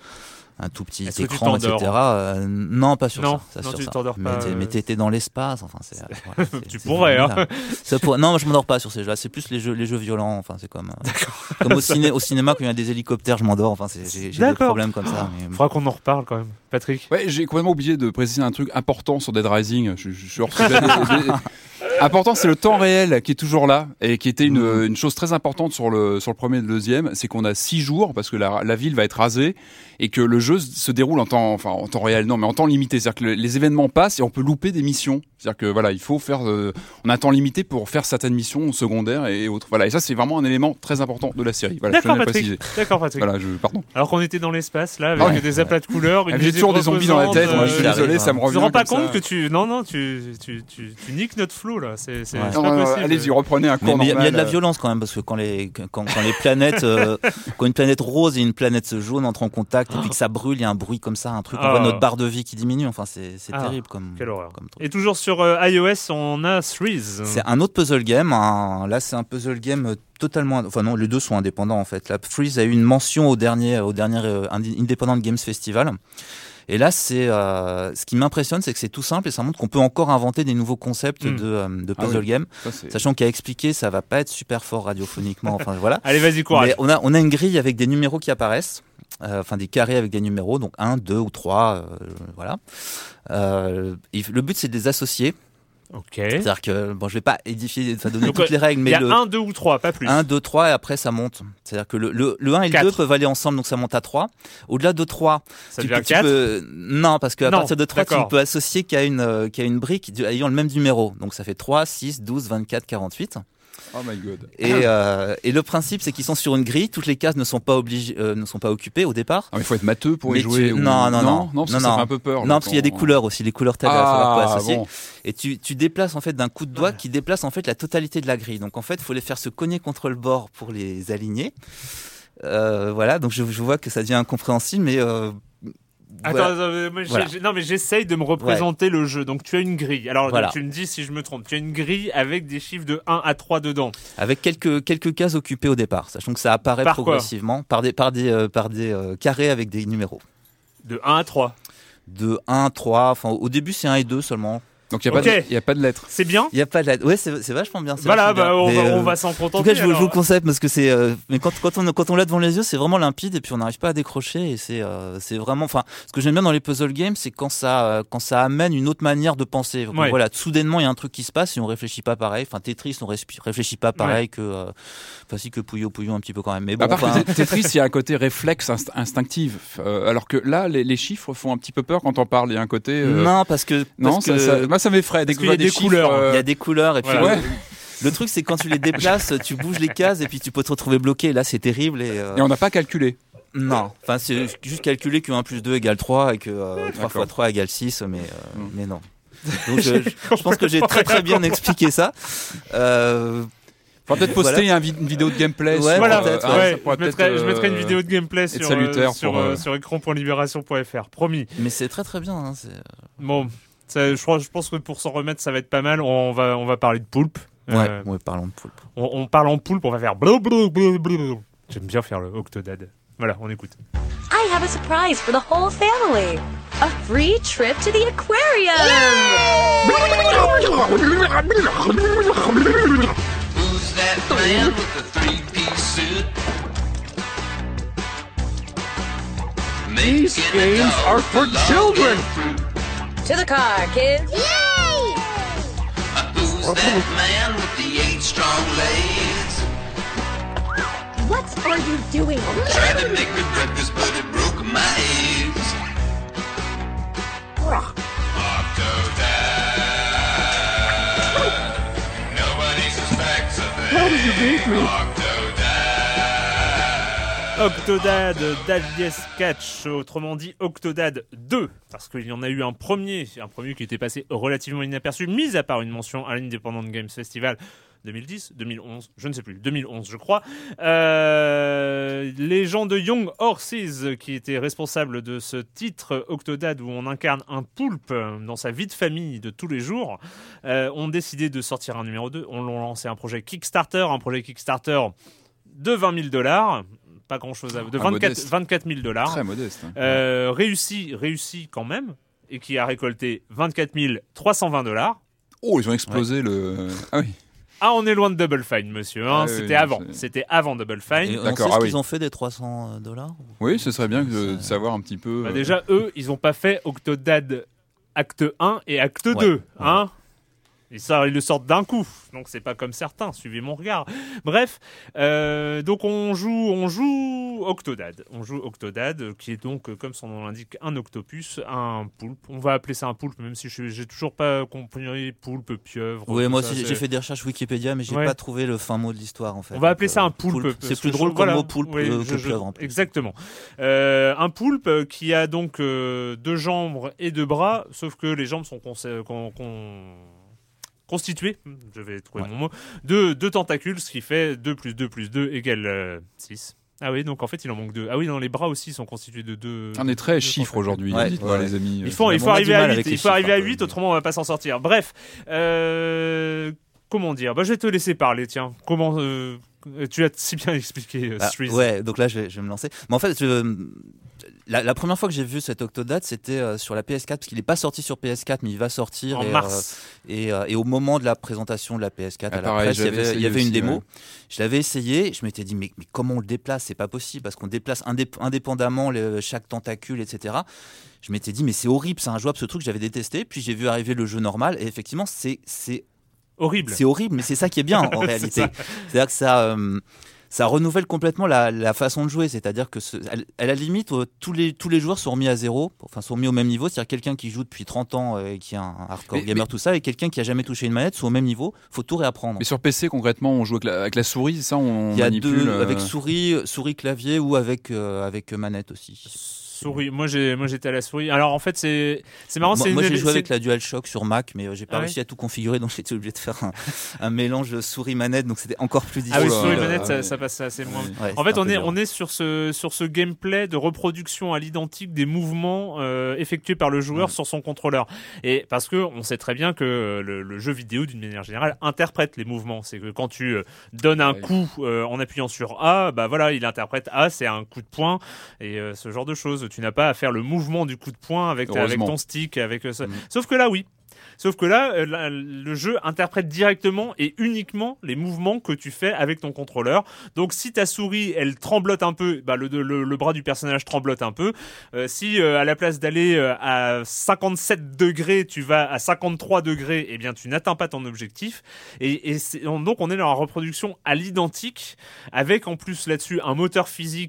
écran, etc. Non, pas sur ça. Non, tu t'endors pas. Mais t'es dans l'espace. Enfin, tu pourrais. Hein. Non, je m'endors pas sur ces jeux-là. C'est plus les jeux violents. Enfin, c'est comme au cinéma quand il y a des hélicoptères, je m'endors. Enfin, j'ai des problèmes comme ça. Faudra qu'on en reparle quand même, Patrick. Ouais, j'ai complètement oublié de préciser un truc important sur Dead Rising. Je suis hors sujet. Important, c'est le temps réel qui est toujours là et qui était une chose très importante sur le premier et le deuxième, c'est qu'on a 6 jours parce que la ville va être rasée et que le jeu se déroule en temps réel, non, mais en temps limité. C'est-à-dire que les événements passent et on peut louper des missions. C'est-à-dire que voilà, il faut faire, on a un temps limité pour faire certaines missions secondaires et autres. Voilà, et ça c'est vraiment un élément très important de la série. Voilà, D'accord, Patrick. Voilà, pardon. Alors qu'on était dans l'espace là, avec des aplats de couleurs, j'ai toujours des zombies dans la tête. Je suis désolé, ça me revient. Tu te rends pas compte que tu niques notre flow là. C'est pas possible. Allez-y, reprenez un cours normal. Mais il y a de la violence quand même parce que quand les planètes, quand une planète rose et une planète jaune entrent en contact et puis que ça brûle, il y a un bruit comme ça, un truc. On voit notre barre de vie qui diminue. Enfin, c'est terrible comme. Quelle horreur. Comme truc. Et toujours sur iOS, on a Threes. C'est un autre puzzle game. Là, c'est un puzzle game totalement. Enfin non, les deux sont indépendants en fait. Là, Threes a eu une mention au dernier Independent Games Festival. Et là, ce qui m'impressionne, c'est que c'est tout simple et ça montre qu'on peut encore inventer des nouveaux concepts de puzzle game. Sachant qu'à expliquer, ça va pas être super fort radiophoniquement. Enfin voilà. Allez, vas-y, courage. Mais on a une grille avec des numéros qui apparaissent. Des carrés avec des numéros, donc 1, 2 ou 3, voilà. Le but, c'est de les associer. Ok. C'est-à-dire que, je vais pas donner toutes les règles, mais il y a 1, 2 ou 3, pas plus. 1, 2, 3 et après ça monte. C'est-à-dire que le 1 et le 2 peuvent aller ensemble, donc ça monte à 3. Au-delà de 3, ça devient 4. Non, parce qu'à partir de 3, tu ne peux associer qu'à une brique ayant le même numéro. Donc ça fait 3, 6, 12, 24, 48. Oh my god. Et le principe, c'est qu'ils sont sur une grille. Toutes les cases ne sont pas occupées au départ. Ah, mais il faut être matheux pour y jouer. Non, ça fait un peu peur. Non, parce qu'il y a des couleurs aussi. Les couleurs t'aident à savoir quoi associer. Bon. Et tu déplaces en fait d'un coup de doigt qui déplace en fait la totalité de la grille. Donc en fait, il faut les faire se cogner contre le bord pour les aligner. Voilà. Donc je vois que ça devient incompréhensible, mais Attends, non mais j'essaye de me représenter le jeu. Donc tu as une grille. Alors donc, tu me dis si je me trompe. Tu as une grille avec des chiffres de 1 à 3 dedans. Avec quelques cases occupées au départ, sachant que ça apparaît progressivement par des carrés avec des numéros. De 1 à 3. De 1 à 3, enfin au début c'est 1 et 2 seulement. Donc il n'y a pas de lettres. C'est bien. Il n'y a pas de lettres. Ouais, c'est vachement bien. Voilà, on va s'en contenter. En tout cas, je joue le concept parce que c'est. Mais quand on l'a devant les yeux, c'est vraiment limpide et puis on n'arrive pas à décrocher et c'est vraiment. Enfin, ce que j'aime bien dans les puzzle games, c'est quand ça amène une autre manière de penser. Donc, voilà, soudainement il y a un truc qui se passe et on réfléchit pas pareil. Enfin, Tetris, on réfléchit pas pareil que. Enfin, si que Puyo un petit peu quand même. Mais bon. Tetris, il y a un côté réflexe instinctif. Alors que là, les chiffres font un petit peu peur quand on parle. Il y a un côté. Non, parce que. Moi, ça m'effraie. Dès que je vois des couleurs. Il y a des couleurs et puis le truc c'est que quand tu les déplaces, tu bouges les cases et puis tu peux te retrouver bloqué. Là, c'est terrible et on n'a pas calculé. Non, enfin c'est juste calculer que 1 plus 2 égale 3 et que 3 fois 3 égale 6, mais non. Donc je pense que j'ai très très bien expliqué ça. Faut peut-être poster une vidéo de gameplay. Ouais, voilà, je mettrai une vidéo de gameplay sur écran.libération.fr, promis. Mais c'est très très bien. Bon, je pense que pour s'en remettre, ça va être pas mal. On va parler de poulpe. Ouais, parlons de poulpe. On parle en poulpe, on va faire blablabla. J'aime bien faire le Octodad. Voilà, on écoute. I have a surprise for the whole family. A free trip to the aquarium. Who's that man with the three-piece suit? These games are for children. To the car, kids. Who's that man with the 8 strong legs? What are you doing? Tried to make me breakfast, but it broke my eggs. Nobody suspects a thing. How did you beat me? Octodad Dadliest Catch, autrement dit Octodad 2, parce qu'il y en a eu un premier qui était passé relativement inaperçu, mis à part une mention à l'Independent Games Festival 2010, 2011, je ne sais plus, 2011 je crois. Les gens de Young Horses, qui étaient responsables de ce titre Octodad où on incarne un poulpe dans sa vie de famille de tous les jours, ont décidé de sortir un numéro 2. On l'a lancé un projet Kickstarter de $20,000. Pas grand chose de $24,000. Très modeste. Hein. Réussi quand même, et qui a récolté $24,320. Oh, ils ont explosé le. Ah oui. Ah, on est loin de Double Fine, monsieur. Hein. C'était avant Double Fine. Et on sait ce qu'ils ont fait des $300. Oui, ce serait bien de savoir un petit peu. Déjà, eux, ils n'ont pas fait Octodad Acte 1 et Acte 2. Hein. Et ça, ils le sortent d'un coup, donc c'est pas comme certains, suivez mon regard. Bref, donc on joue Octodad. On joue Octodad, qui est donc, comme son nom l'indique, un octopus, un poulpe. On va appeler ça un poulpe, même si j'ai toujours pas compris poulpe, pieuvre. Oui, moi aussi, j'ai fait des recherches Wikipédia, mais j'ai pas trouvé le fin mot de l'histoire, en fait. On va appeler ça un poulpe. C'est plus drôle comme mot poulpe que pieuvre, en plus. Exactement. Un poulpe qui a donc 2 jambes et 2 bras, sauf que les jambes sont constitué, je vais trouver mon mot, de 2 tentacules, ce qui fait 2 plus 2 plus 2 égale 6. Ah oui, donc en fait il en manque 2. Ah oui, non, les bras aussi sont constitués de 2. On est très chiffres aujourd'hui, dites-moi les amis. Il faut arriver à 8, à 8, autrement on va pas s'en sortir. Bref, comment dire ? Je vais te laisser parler, tiens. Comment tu as si bien expliqué Streets. Ouais, donc là je vais me lancer. Mais en fait, la première fois que j'ai vu cet Octodad, c'était sur la PS4, parce qu'il n'est pas sorti sur PS4, mais il va sortir en mars. Et au moment de la présentation de la PS4 à la presse, il y avait une démo. Ouais. Je l'avais essayé, je m'étais dit mais comment on le déplace ? C'est pas possible, parce qu'on déplace indépendamment chaque tentacule, etc. Je m'étais dit mais c'est horrible, c'est injouable ce truc, j'avais détesté. Puis j'ai vu arriver le jeu normal, et effectivement c'est horrible. C'est horrible, mais c'est ça qui est bien en réalité. C'est-à-dire que ça renouvelle complètement la façon de jouer. C'est-à-dire que, à la limite, tous les joueurs sont remis à zéro, enfin sont remis au même niveau. C'est-à-dire quelqu'un qui joue depuis 30 ans et qui est un hardcore gamer, tout ça, et quelqu'un qui a jamais touché une manette sont au même niveau. Faut tout réapprendre. Mais sur PC, concrètement, on joue avec la souris, ça, on manipule. Il y a 2 avec souris clavier ou avec manette aussi. Souris. Moi j'étais à la souris. Alors en fait c'est marrant. Moi j'ai joué avec la DualShock sur Mac, mais j'ai pas réussi à tout configurer, donc j'étais obligé de faire un mélange souris manette, donc c'était encore plus difficile. Ah oui, souris manette ça passe assez moins. Ouais, en fait on est sur ce gameplay de reproduction à l'identique des mouvements effectués par le joueur sur son contrôleur. Et parce que on sait très bien que le jeu vidéo d'une manière générale interprète les mouvements. C'est que quand tu donnes un coup en appuyant sur A, bah voilà, il interprète A, c'est un coup de poing et ce genre de choses. Tu n'as pas à faire le mouvement du coup de poing avec ton stick, avec ça. Sauf que là, oui. Sauf que là, le jeu interprète directement et uniquement les mouvements que tu fais avec ton contrôleur. Donc, si ta souris, elle tremblote un peu, bah, le bras du personnage tremblote un peu. Si à la place d'aller à 57 degrés, tu vas à 53 degrés, eh bien, tu n'atteins pas ton objectif. Donc, on est dans la reproduction à l'identique, avec en plus là-dessus un moteur physique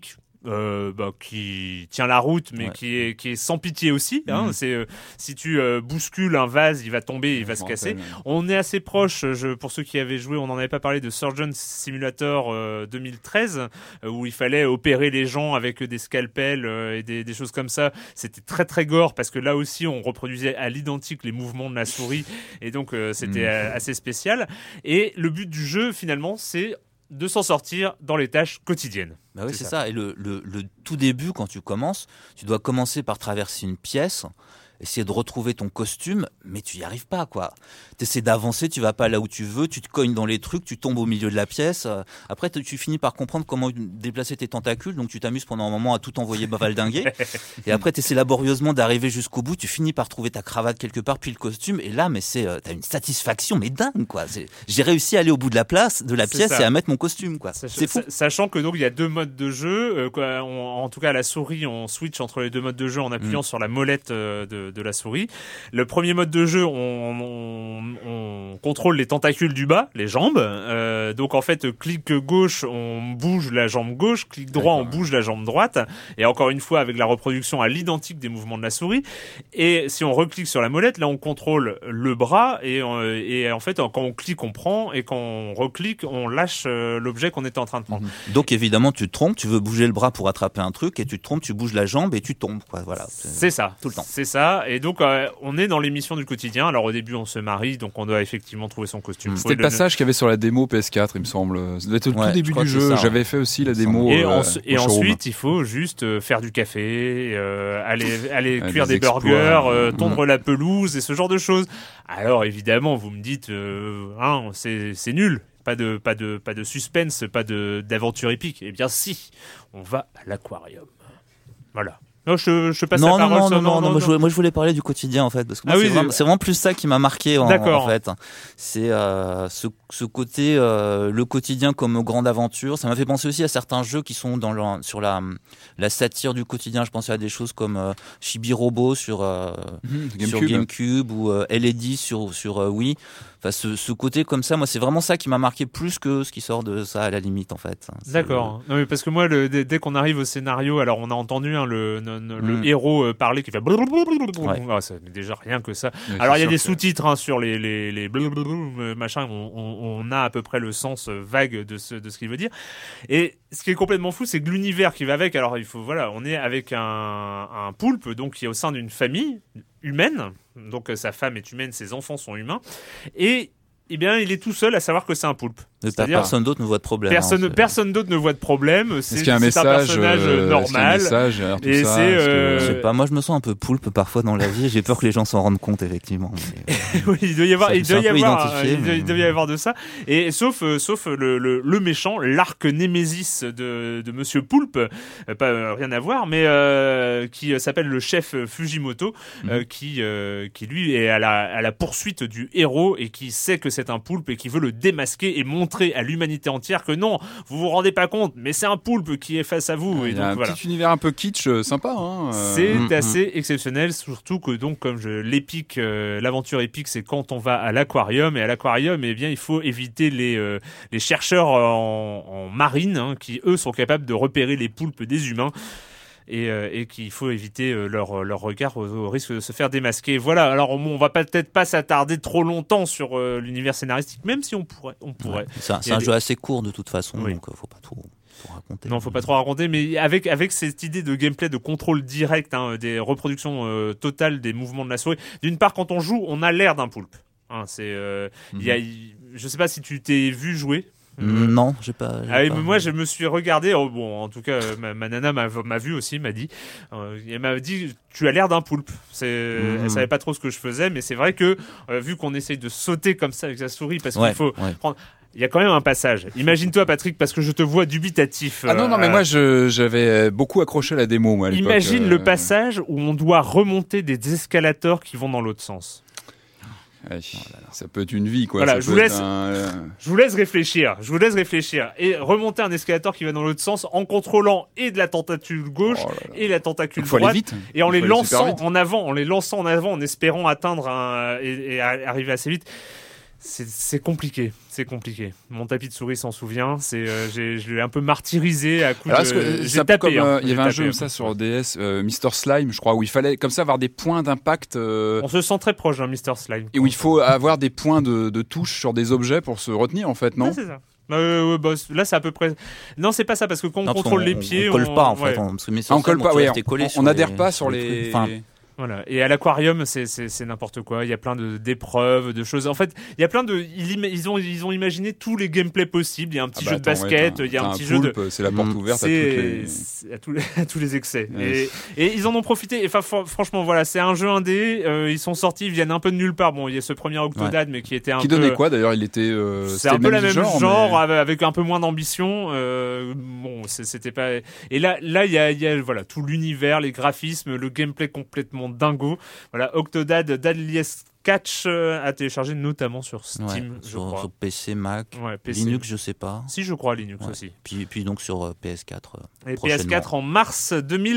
qui tient la route, mais qui est sans pitié aussi. Hein. C'est si tu bouscules un vase, il va tomber, il va se casser. On est assez proche. Pour ceux qui avaient joué, on n'en avait pas parlé de Surgeon Simulator 2013, où il fallait opérer les gens avec des scalpels et des choses comme ça. C'était très très gore parce que là aussi on reproduisait à l'identique les mouvements de la souris et donc c'était assez spécial. Et le but du jeu finalement, c'est de s'en sortir dans les tâches quotidiennes. Bah oui, c'est ça. Et le tout début, quand tu commences, tu dois commencer par traverser une pièce, essayer de retrouver ton costume, mais tu y arrives pas, quoi. T'essaies d'avancer, tu vas pas là où tu veux, tu te cognes dans les trucs, tu tombes au milieu de la pièce. Après, tu finis par comprendre comment déplacer tes tentacules, donc tu t'amuses pendant un moment à tout envoyer bavaldinguer. Et après, t'essaies laborieusement d'arriver jusqu'au bout, tu finis par trouver ta cravate quelque part, puis le costume, et là, mais t'as une satisfaction, mais dingue, quoi. J'ai réussi à aller au bout de la pièce et à mettre mon costume, quoi. C'est fou. Sachant que donc il y a 2 modes de jeu, en tout cas à la souris, on switch entre les 2 modes de jeu en appuyant sur la molette de la souris. Le premier mode de jeu, on contrôle les tentacules du bas, les jambes. Donc en fait, clic gauche, on bouge la jambe gauche, clic droit, on bouge la jambe droite. Et encore une fois, avec la reproduction à l'identique des mouvements de la souris. Et si on reclique sur la molette, là on contrôle le bras et en fait, quand on clique, on prend et quand on reclique, on lâche l'objet qu'on était en train de prendre. Donc évidemment, tu te trompes, tu veux bouger le bras pour attraper un truc et tu te trompes, tu bouges la jambe et tu tombes, quoi. Voilà. C'est ça. Tout le temps. C'est ça. Et donc, on est dans l'émission du quotidien. Alors, au début, on se marie, donc on doit effectivement trouver son costume. C'était le passage qu'il y avait sur la démo PS4, il me semble. Ça devait être au tout début du jeu. J'avais fait aussi la démo. Et ensuite, il faut juste faire du café, aller cuire des burgers, tondre la pelouse et ce genre de choses. Alors, évidemment, vous me dites, c'est nul. Pas de suspense, pas d'aventure épique. Eh bien, si, on va à l'aquarium. Voilà. Non, je passe la parole. Non, moi je voulais parler du quotidien en fait, parce que moi, c'est vraiment plus ça qui m'a marqué en fait. C'est ce côté le quotidien comme grande aventure. Ça m'a fait penser aussi à certains jeux qui sont sur la satire du quotidien. Je pensais à des choses comme Chibi Robo sur GameCube ou LED sur Wii. Enfin, ce côté comme ça, moi c'est vraiment ça qui m'a marqué plus que ce qui sort de ça à la limite en fait. D'accord. Non mais parce que moi dès qu'on arrive au scénario, alors on a entendu le héros parler qui fait c'est déjà rien que ça. Oui, alors il y a des sous-titres sur les machin, on a à peu près le sens vague de ce qu'il veut dire. Et ce qui est complètement fou, c'est que l'univers qui va avec, alors on est avec un poulpe donc qui est au sein d'une famille humaine, donc sa femme est humaine, ses enfants sont humains, et eh bien, il est tout seul à savoir que c'est un poulpe. Personne d'autre ne voit de problème. Personne d'autre ne voit de problème. C'est un personnage normal. Et je sais pas, moi je me sens un peu poulpe parfois dans la vie et j'ai peur que les gens s'en rendent compte effectivement. Oui, il doit y avoir de ça. Et sauf le méchant, l'arc némésis de Monsieur Poulpe, pas rien à voir, mais qui s'appelle le chef Fujimoto, qui lui est à la poursuite du héros et qui sait que c'est un poulpe et qui veut le démasquer et montrer à l'humanité entière que non, vous vous rendez pas compte, mais c'est un poulpe qui est face à vous. Il y a un petit univers un peu kitsch, sympa. C'est assez exceptionnel, surtout que donc comme l'aventure épique, c'est quand on va à l'aquarium, et à l'aquarium, eh bien il faut éviter les chercheurs en marine, qui eux sont capables de repérer les poulpes des humains. Et qu'il faut éviter leur regard au risque de se faire démasquer. Voilà, alors on va peut-être pas s'attarder trop longtemps sur l'univers scénaristique, même si on pourrait. Ouais, c'est un jeu assez court de toute façon, donc faut pas trop raconter. Non, faut pas trop raconter, mais avec cette idée de gameplay, de contrôle direct, des reproductions totales des mouvements de la souris. D'une part, quand on joue, on a l'air d'un poulpe. Je sais pas si tu t'es vu jouer. Non, j'ai pas. Moi, je me suis regardé. En tout cas, ma nana m'a vu aussi, m'a dit. Elle m'a dit, tu as l'air d'un poulpe. Elle savait pas trop ce que je faisais, mais c'est vrai que vu qu'on essaye de sauter comme ça avec sa souris, parce qu'il faut prendre. Il y a quand même un passage. Imagine-toi, Patrick, parce que je te vois dubitatif. Non, mais moi, j'avais beaucoup accroché à la démo, moi, à l'époque. Imagine le passage où on doit remonter des escalators qui vont dans l'autre sens. Ça peut être une vie, quoi. Voilà, je vous laisse réfléchir. Et remonter un escalator qui va dans l'autre sens en contrôlant et de la tentacule gauche et la tentacule droite. Et en les lançant en avant, en espérant atteindre et arriver assez vite. C'est compliqué. Mon tapis de souris s'en souvient. Je l'ai un peu martyrisé à coup de. J'ai tapé. Il y avait un jeu comme ça sur DS, Mr Slime, je crois, où il fallait comme ça avoir des points d'impact. On se sent très proche d'un Mr Slime. Et où il faut avoir des points de touche sur des objets pour se retenir, en fait, non ? Ouais, c'est ça. Là, c'est à peu près. Non, c'est pas ça parce que quand on contrôle les pieds, on colle pas en fait. On colle pas. On n'adhère pas sur les. Voilà. Et à l'aquarium, c'est n'importe quoi. Il y a plein d'épreuves, de choses. En fait, il y a plein de. Ils ont imaginé tous les gameplays possibles. Il y a un petit jeu de basket. Il y a un petit jeu de. C'est la porte ouverte à tous les excès. Ouais. Et ils en ont profité. Enfin, franchement, voilà, c'est un jeu indé. Ils sont sortis, ils viennent un peu de nulle part. Bon, il y a ce premier Octodad, mais qui était un peu. Qui donnait quoi d'ailleurs ? Il était. C'est un peu la même genre, avec un peu moins d'ambition. Bon, c'était pas. Et là, il y a voilà tout l'univers, les graphismes, le gameplay complètement dingo. Voilà, Octodad Deadliest Catch à télécharger notamment sur Steam, je crois. Sur PC, Mac, PC. Linux, je sais pas. Si, je crois Linux aussi. Puis donc sur PS4. Et PS4 en mars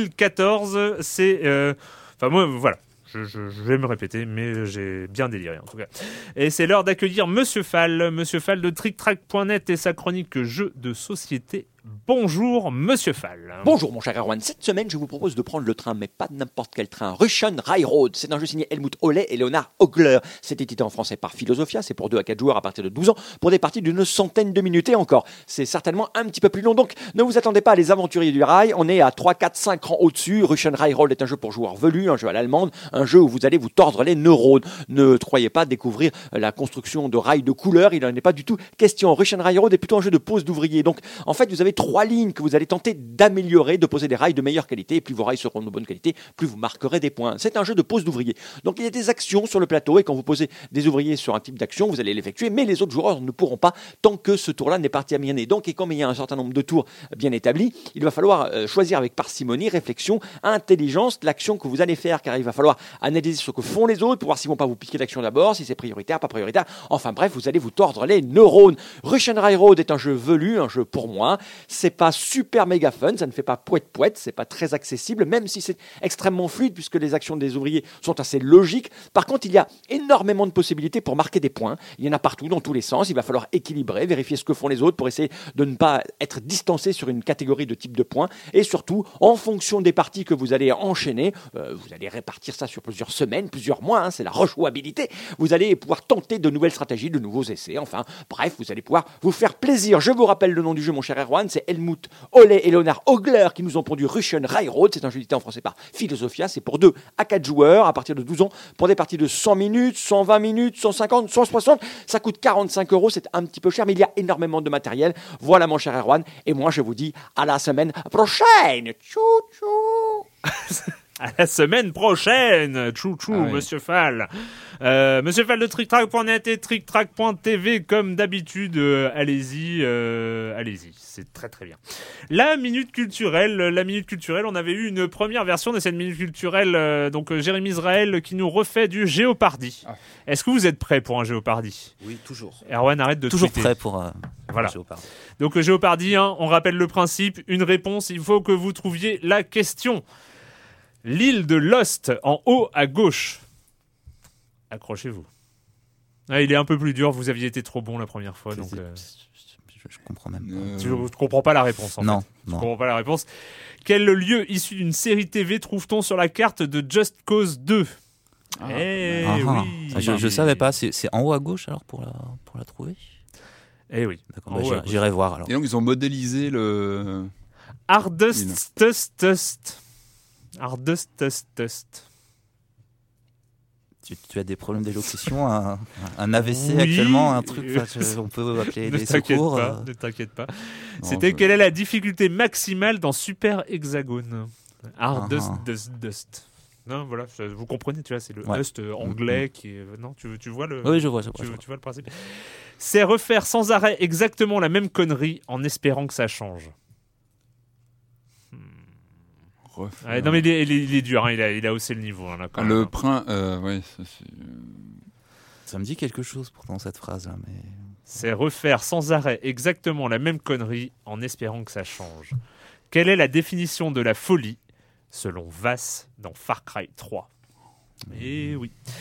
2014, c'est. Enfin moi, voilà. Je vais me répéter, mais j'ai bien déliré en tout cas. Et c'est l'heure d'accueillir Monsieur Fall de TrickTrack.net et sa chronique jeux de société. Bonjour Monsieur Fall. Bonjour mon cher Erwan. Cette semaine, je vous propose de prendre le train, mais pas n'importe quel train. Russian Railroad. C'est un jeu signé Helmut Holle et Leonard Ogler. C'est édité en français par Philosophia. C'est pour 2 à 4 joueurs à partir de 12 ans, pour des parties d'une centaine de minutes. Et encore, c'est certainement un petit peu plus long. Donc, ne vous attendez pas à les aventuriers du rail. On est à 3, 4, 5 rangs au-dessus. Russian Railroad est un jeu pour joueurs velus, un jeu à l'allemande, un jeu où vous allez vous tordre les neurones. Ne croyez pas découvrir la construction de rails de couleur. Il n'en est pas du tout question. Russian Railroad est plutôt un jeu de pose d'ouvriers. Donc, en fait, vous avez 3 lignes que vous allez tenter d'améliorer, de poser des rails de meilleure qualité. Et plus vos rails seront de bonne qualité, plus vous marquerez des points. C'est un jeu de pose d'ouvriers. Donc il y a des actions sur le plateau et quand vous posez des ouvriers sur un type d'action, vous allez l'effectuer, mais les autres joueurs ne pourront pas tant que ce tour-là n'est pas terminé. Donc, et comme il y a un certain nombre de tours bien établis, il va falloir choisir avec parcimonie, réflexion, intelligence l'action que vous allez faire, car il va falloir analyser ce que font les autres pour voir s'ils vont pas vous piquer l'action d'abord, si c'est prioritaire, pas prioritaire. Enfin bref, vous allez vous tordre les neurones. Russian Railroad est un jeu velu, un jeu pour moi. C'est pas super méga fun, ça ne fait pas poète-poète, c'est pas très accessible, même si c'est extrêmement fluide puisque les actions des ouvriers sont assez logiques. Par contre, il y a énormément de possibilités pour marquer des points. Il y en a partout, dans tous les sens. Il va falloir équilibrer, vérifier ce que font les autres pour essayer de ne pas être distancé sur une catégorie de type de points. Et surtout, en fonction des parties que vous allez enchaîner, vous allez répartir ça sur plusieurs semaines, plusieurs mois, c'est la rejouabilité. Vous allez pouvoir tenter de nouvelles stratégies, de nouveaux essais. Enfin, bref, vous allez pouvoir vous faire plaisir. Je vous rappelle le nom du jeu, mon cher Erwan, c'est Helmut Holle et Leonard Ogler qui nous ont produit Russian Railroad. C'est un jeu édité en français par Philosophia. C'est pour 2 à 4 joueurs à partir de 12 ans pour des parties de 100 minutes, 120 minutes, 150, 160. Ça coûte 45 €. C'est un petit peu cher, mais il y a énormément de matériel. Voilà, mon cher Erwan. Et moi, je vous dis à la semaine prochaine. Tchou tchou. À la semaine prochaine, chou-chou, Monsieur Fall. Monsieur Fall de TrickTrack.net et TrickTrack.tv, comme d'habitude, allez-y, c'est très très bien. La minute culturelle, on avait eu une première version de cette minute culturelle, donc Jérémy Israël qui nous refait du Jeopardy. Est-ce que vous êtes prêts pour un Jeopardy ? Oui, toujours. Erwan, arrête de toujours tweeter. Prêt pour voilà. Jeopardy. Donc Jeopardy, on rappelle le principe, une réponse, il faut que vous trouviez la question. L'île de Lost, en haut à gauche. Accrochez-vous. Il est un peu plus dur, vous aviez été trop bon la première fois. Donc, je comprends même pas. Tu ne comprends pas la réponse en non, fait. Non. Tu comprends pas la réponse. Quel lieu issu d'une série TV trouve-t-on sur la carte de Just Cause 2 ? Oui. Je savais pas, c'est en haut à gauche alors pour la trouver ? Eh oui. D'accord, j'irai voir alors. Et donc ils ont modélisé le... Hardest. Tu as des problèmes d'élocution, un AVC actuellement, un truc, on peut appeler les secours. Ne t'inquiète pas. C'était quelle est la difficulté maximale dans Super Hexagone ? Hardest. Non, voilà, vous comprenez, tu vois, c'est le host anglais qui est... Non, tu vois le... Oui, je vois. Tu vois le principe. C'est refaire sans arrêt exactement la même connerie en espérant que ça change. Non mais il est dur, hein, il a haussé le niveau. Hein, là, quand le même. prince, ça me dit quelque chose pourtant cette phrase. Mais... C'est refaire sans arrêt exactement la même connerie en espérant que ça change. Quelle est la définition de la folie selon Vass dans Far Cry 3 ?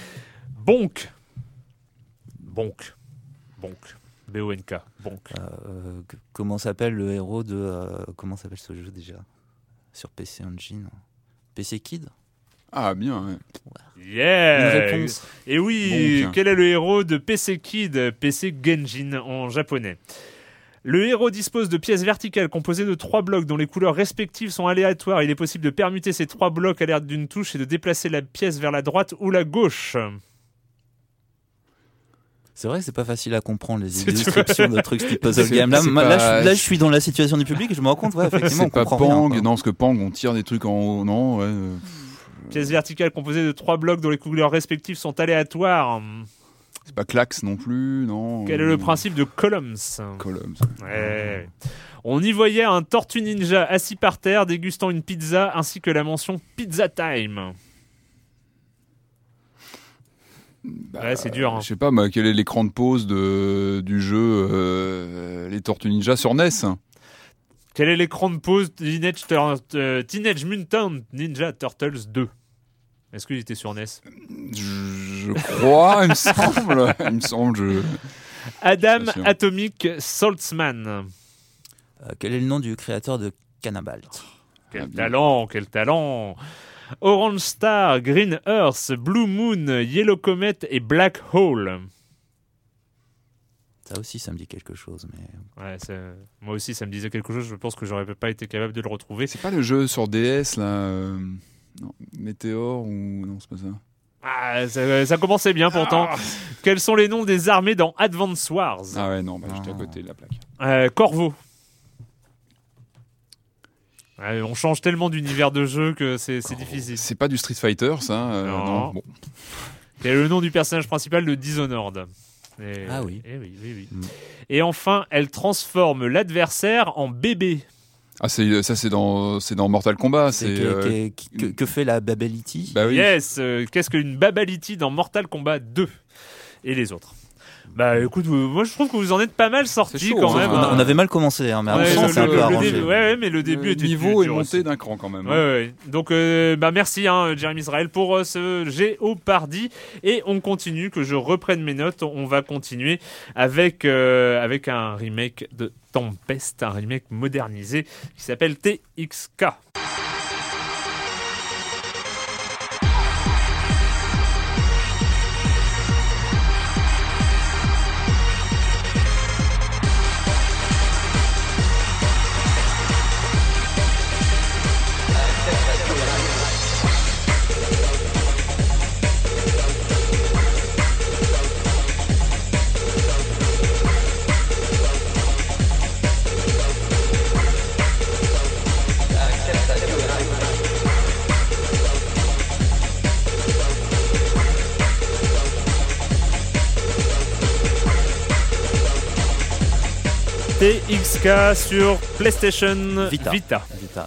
Eh oui. Bonk. Bonk. B-O-N-K. Bonk. Comment s'appelle le héros de... comment s'appelle ce jeu déjà sur PC Engine? PC Kid? Ah, bien, ouais. Yeah. Une réponse. Et oui, Bonk. quel est le héros de PC Kid? PC Genjin en japonais. Le héros dispose de pièces verticales composées de 3 blocs dont les couleurs respectives sont aléatoires. Il est possible de permuter ces 3 blocs à l'aide d'une touche et de déplacer la pièce vers la droite ou la gauche. C'est vrai que c'est pas facile à comprendre les illustrations de trucs type puzzle C'est- game. Là, c'est moi, pas- là, je suis dans la situation du public et je me rends compte, ouais, effectivement, C'est on pas comprend Pang, rien. non, parce que Pang, on tire des trucs en haut, non, ouais. Pièces verticales composées de 3 blocs dont les couleurs respectives sont aléatoires. C'est pas Klax non plus, non. Quel est le principe de Columns? Columns. Ouais. On y voyait un tortue ninja assis par terre dégustant une pizza ainsi que la mention Pizza Time. Ouais, c'est dur. Hein. Je sais pas, quel est l'écran de pause du jeu Les Tortues Ninja sur NES? Quel est l'écran de pause de Teenage Mutant Ninja Turtles 2? Est-ce qu'il était sur NES? Je crois, il me semble. Il me semble, Adam Pas sûr. Atomic Saltzman. Quel est le nom du créateur de Cannabalt? Quel talent, quel talent! Orange Star, Green Earth, Blue Moon, Yellow Comet et Black Hole. Ça aussi, ça me dit quelque chose. Mais... Ouais, moi aussi, ça me disait quelque chose. Je pense que j'aurais pas été capable de le retrouver. C'est pas le jeu sur DS, là non, Météore ou... Non, c'est pas ça. Ah, ça commençait bien pourtant. Quels sont les noms des armées dans Advance Wars? Ah ouais, non, j'étais à côté de la plaque. Corvo. Ouais, on change tellement d'univers de jeu que c'est difficile. C'est pas du Street Fighter, ça Non. non. Bon. Quel est le nom du personnage principal de Dishonored? Ah oui. Oui. Et enfin, elle transforme l'adversaire en bébé. Ah, c'est dans Mortal Kombat. Que fait la Babelity? Bah oui. Yes, qu'est-ce qu'une Babality dans Mortal Kombat 2 et les autres? Bah écoute, moi je trouve que vous en êtes pas mal sortis C'est chaud, quand hein. même. On avait mal commencé, hein, mais à mon Ouais, sens, c'est un peu arrangé. mais le début était niveau est dur monté aussi. d'un cran quand même. Ouais. Donc merci Jérémy Israël pour ce Jeopardy et on continue, que je reprenne mes notes. On va continuer avec un remake de Tempest, un remake modernisé qui s'appelle TXK. TXK sur PlayStation Vita.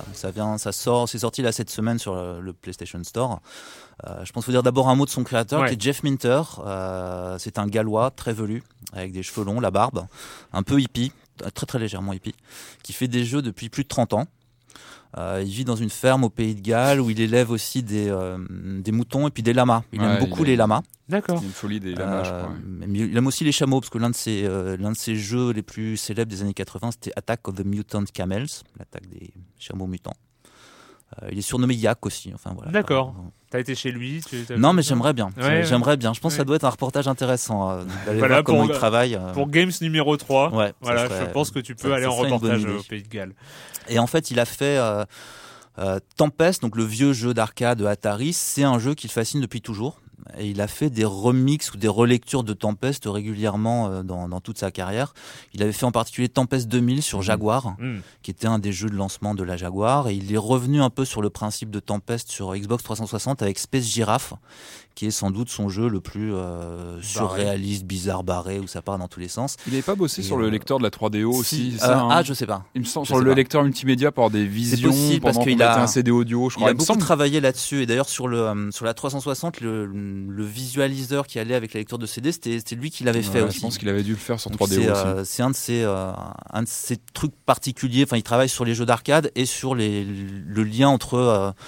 C'est sorti là cette semaine sur le PlayStation Store. Je pense vous dire d'abord un mot de son créateur, qui est Jeff Minter. C'est un Gallois très velu, avec des cheveux longs, la barbe, un peu hippie, très très légèrement hippie, qui fait des jeux depuis plus de 30 ans. Il vit dans une ferme au Pays de Galles où il élève aussi des moutons et puis des lamas. Il aime beaucoup les lamas. D'accord. Il y a une folie des lamas, je crois. Mais il aime aussi les chameaux, parce que l'un de ses jeux les plus célèbres des années 80, c'était Attack of the Mutant Camels, l'attaque des chameaux mutants. Il est surnommé Yak aussi. Enfin, voilà. D'accord. T'as été chez lui? Non, mais j'aimerais bien. Ouais, j'aimerais bien. Je pense que ça doit être un reportage intéressant d'aller Voilà, voir comment il travaille. Pour Games numéro 3, ouais, voilà, je pense que tu peux aller en reportage au Pays de Galles. Et en fait, il a fait Tempest, donc le vieux jeu d'arcade Atari. C'est un jeu qu'il fascine depuis toujours. Et il a fait des remixes ou des relectures de Tempest régulièrement dans toute sa carrière. Il avait fait en particulier Tempest 2000 sur Jaguar, qui était un des jeux de lancement de la Jaguar. Et il est revenu un peu sur le principe de Tempest sur Xbox 360 avec Space Giraffe, qui est sans doute son jeu le plus surréaliste, bizarre, barré, où ça part dans tous les sens. Il n'avait pas bossé sur le lecteur de la 3DO aussi, je sais pas. Il me semble sur le lecteur multimédia pour avoir des visions, possible, pendant parce qu'on qu'il mettait a un CD audio, je crois. Il a beaucoup travaillé là-dessus, et d'ailleurs sur la 360, le visualiseur qui allait avec la lecture de CD, c'était lui qui l'avait fait aussi. Je pense qu'il avait dû le faire sur 3DO aussi. C'est un de ses trucs particuliers. Enfin, il travaille sur les jeux d'arcade et sur le lien entre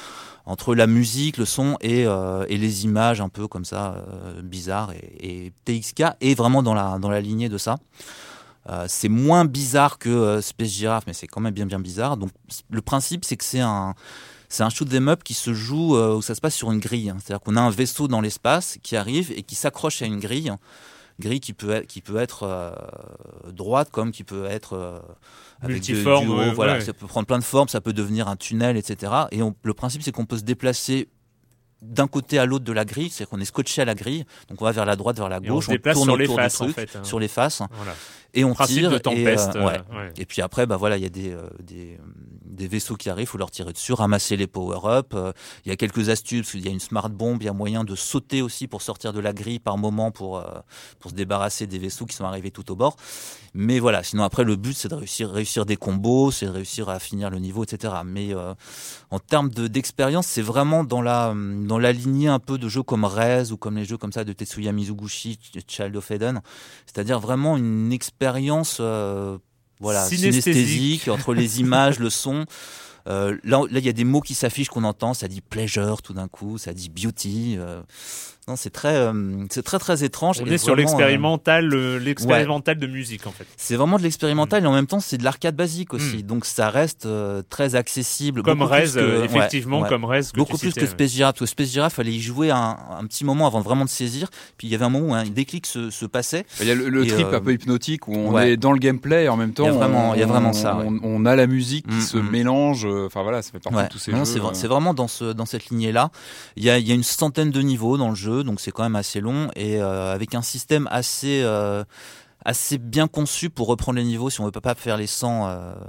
entre la musique, le son et les images un peu comme ça bizarres. Et TXK est vraiment dans la lignée de ça. C'est moins bizarre que Space Giraffe, mais c'est quand même bien bizarre. Donc le principe, c'est que c'est un shoot 'em up qui se joue où ça se passe sur une grille. C'est-à-dire qu'on a un vaisseau dans l'espace qui arrive et qui s'accroche à une grille qui peut être droite comme qui peut être avec multiforme. Voilà, ça peut prendre plein de formes, ça peut devenir un tunnel, etc. Et le principe, c'est qu'on peut se déplacer d'un côté à l'autre de la grille, c'est qu'on est scotché à la grille, donc on va vers la droite, vers la gauche, on tourne sur les autour faces, du truc, en fait, sur les faces, voilà. Et on principe tire. De tempeste, Et puis après, voilà, il y a des vaisseaux qui arrivent, il faut leur tirer dessus, ramasser les power-up. Il y a quelques astuces, parce qu'il y a une smart bomb, il y a moyen de sauter aussi pour sortir de la grille par moment pour se débarrasser des vaisseaux qui sont arrivés tout au bord. Mais voilà, sinon après le but c'est de réussir des combos, c'est de réussir à finir le niveau, etc. Mais en termes d'expérience, c'est vraiment dans la lignée un peu de jeux comme Rez ou comme les jeux comme ça de Tetsuya Mizuguchi, Child of Eden. C'est-à-dire vraiment une expérience synesthésique entre les images, le son. Là, il y a des mots qui s'affichent qu'on entend. Ça dit pleasure tout d'un coup, ça dit beauty. Non, c'est très étrange. On est sur l'expérimental de musique en fait. C'est vraiment de l'expérimental et en même temps c'est de l'arcade basique aussi. Donc ça reste très accessible. Comme Rez, effectivement, comme Rez. Beaucoup plus que Space Giraffe. Parce que Space Giraffe, fallait y jouer un petit moment avant vraiment de saisir. Puis il y avait un moment où un déclic se passait. Il y a le trip un peu hypnotique où on est dans le gameplay et en même temps il y a vraiment ça. On a la musique qui se mélange. Enfin voilà, ça fait partie de tous ces jeux. C'est vraiment dans cette lignée-là. Il y a une centaine de niveaux dans le jeu. Donc c'est quand même assez long et avec un système assez bien conçu pour reprendre les niveaux si on veut pas faire les 100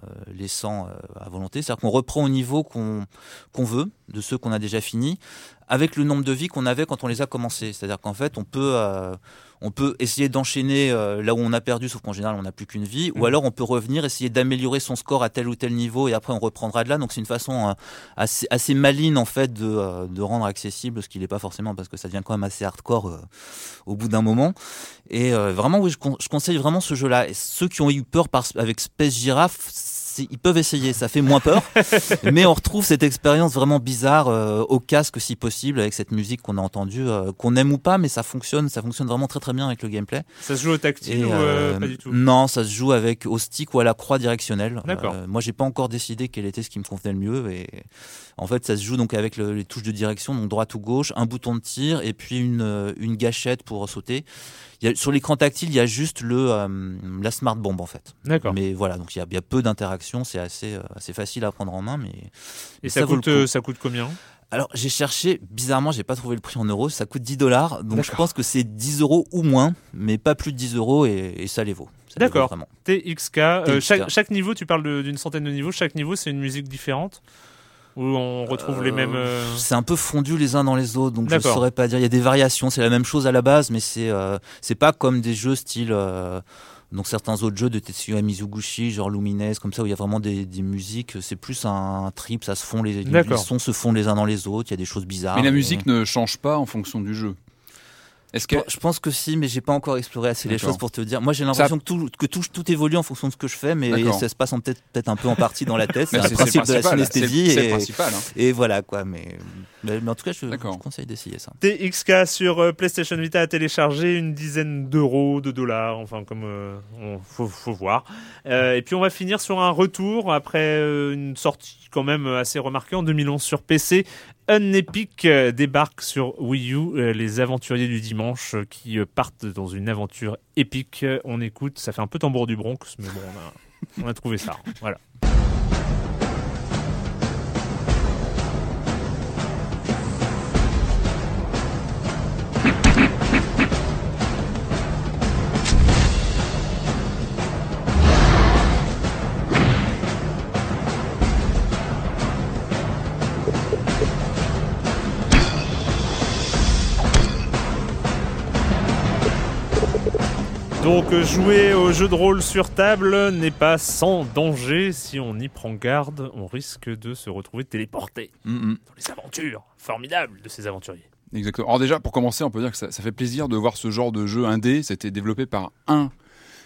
à volonté. C'est-à-dire qu'on reprend au niveau qu'on veut, de ceux qu'on a déjà finis, avec le nombre de vies qu'on avait quand on les a commencés. C'est-à-dire qu'en fait, on peut essayer d'enchaîner là où on a perdu, sauf qu'en général, on n'a plus qu'une vie, ou alors on peut revenir, essayer d'améliorer son score à tel ou tel niveau, et après on reprendra de là. Donc c'est une façon assez maligne en fait de rendre accessible ce qui n'est pas forcément, parce que ça devient quand même assez hardcore au bout d'un moment. Et vraiment, oui, je conseille vraiment ce jeu-là. Et ceux qui ont eu peur avec Space Giraffe, ils peuvent essayer, ça fait moins peur, mais on retrouve cette expérience vraiment bizarre au casque si possible, avec cette musique qu'on a entendue, qu'on aime ou pas, mais ça fonctionne vraiment très très bien avec le gameplay. Ça se joue au tactile ou pas du tout? Non, ça se joue au stick ou à la croix directionnelle. D'accord. Moi, j'ai pas encore décidé quel était ce qui me convenait le mieux, et en fait, ça se joue donc avec les touches de direction, donc droite ou gauche, un bouton de tir et puis une gâchette pour sauter. Sur l'écran tactile, il y a juste la smart bomb en fait. D'accord. Mais voilà, donc il y a peu d'interactions, c'est assez facile à prendre en main, mais et ça coûte combien? Alors j'ai cherché, bizarrement, j'ai pas trouvé le prix en euros, ça coûte $10, donc D'accord. je pense que c'est 10 € ou moins, mais pas plus de 10 € et ça les vaut. D'accord. Vraiment. TXK. Chaque niveau, tu parles d'une centaine de niveaux. Chaque niveau, c'est une musique différente. Où on retrouve les mêmes. C'est un peu fondu les uns dans les autres, donc D'accord. je saurais pas dire. Il y a des variations, c'est la même chose à la base, mais c'est pas comme des jeux style. Donc certains autres jeux de Tetsuya Mizuguchi, genre Lumines, comme ça, où il y a vraiment des musiques. C'est plus un trip, ça se fond les sons se fondent les uns dans les autres. Il y a des choses bizarres. Mais la musique ne change pas en fonction du jeu. Je pense que si, mais j'ai pas encore exploré assez les choses pour te dire. Moi, j'ai l'impression que tout évolue en fonction de ce que je fais, mais ça se passe peut-être un peu en partie dans la tête. C'est le principe de la synesthésie. C'est le principal. Et voilà quoi. Mais en tout cas, je conseille d'essayer ça. TXK sur PlayStation Vita à télécharger, une dizaine d'euros, de dollars, enfin comme faut voir. Et puis on va finir sur un retour après une sortie quand même assez remarquée en 2011 sur PC. Unepic débarque sur Wii U, les aventuriers du dimanche qui partent dans une aventure épique. On écoute, ça fait un peu tambour du Bronx, mais bon, on a trouvé ça. Voilà. Donc jouer au jeu de rôle sur table n'est pas sans danger. Si on y prend garde, on risque de se retrouver téléporté dans les aventures formidables de ces aventuriers. Exactement. Alors déjà, pour commencer, on peut dire que ça fait plaisir de voir ce genre de jeu indé. C'était développé par un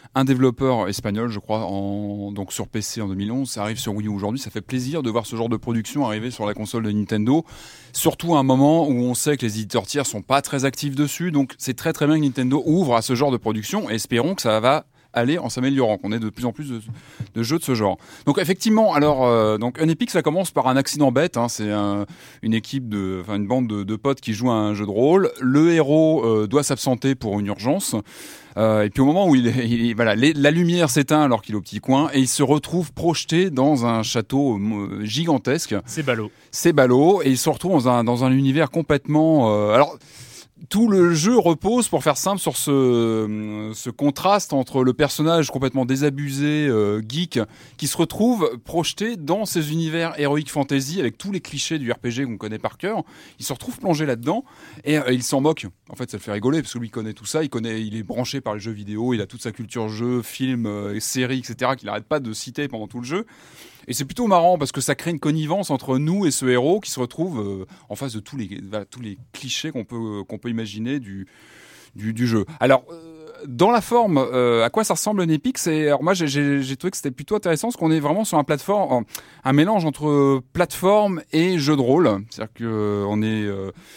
un développeur espagnol, je crois, donc sur PC en 2011. Ça arrive sur Wii U aujourd'hui. Ça fait plaisir de voir ce genre de production arriver sur la console de Nintendo. Surtout à un moment où on sait que les éditeurs tiers sont pas très actifs dessus. Donc c'est très très bien que Nintendo ouvre à ce genre de production et espérons que ça va aller en s'améliorant, qu'on ait de plus en plus de jeux de ce genre. Donc effectivement, alors donc Unepic, ça commence par un accident bête. C'est une bande de potes qui jouent à un jeu de rôle. Le héros doit s'absenter pour une urgence. Et puis au moment où la lumière s'éteint alors qu'il est au petit coin et il se retrouve projeté dans un château gigantesque. C'est ballot. Et il se retrouve dans un univers complètement. Alors tout le jeu repose, pour faire simple, sur ce contraste entre le personnage complètement désabusé, geek, qui se retrouve projeté dans ces univers héroïques fantasy avec tous les clichés du RPG qu'on connaît par cœur. Il se retrouve plongé là-dedans et il s'en moque. En fait, ça le fait rigoler parce que lui, il connaît tout ça. Il est branché par les jeux vidéo. Il a toute sa culture jeu, films, séries, etc. qu'il n'arrête pas de citer pendant tout le jeu. Et c'est plutôt marrant parce que ça crée une connivence entre nous et ce héros qui se retrouve en face de tous les clichés qu'on peut imaginer du jeu. Alors, dans la forme, à quoi ça ressemble Unepic, alors moi j'ai trouvé que c'était plutôt intéressant parce qu'on est vraiment sur un mélange entre plateforme et jeu de rôle. C'est-à-dire que on est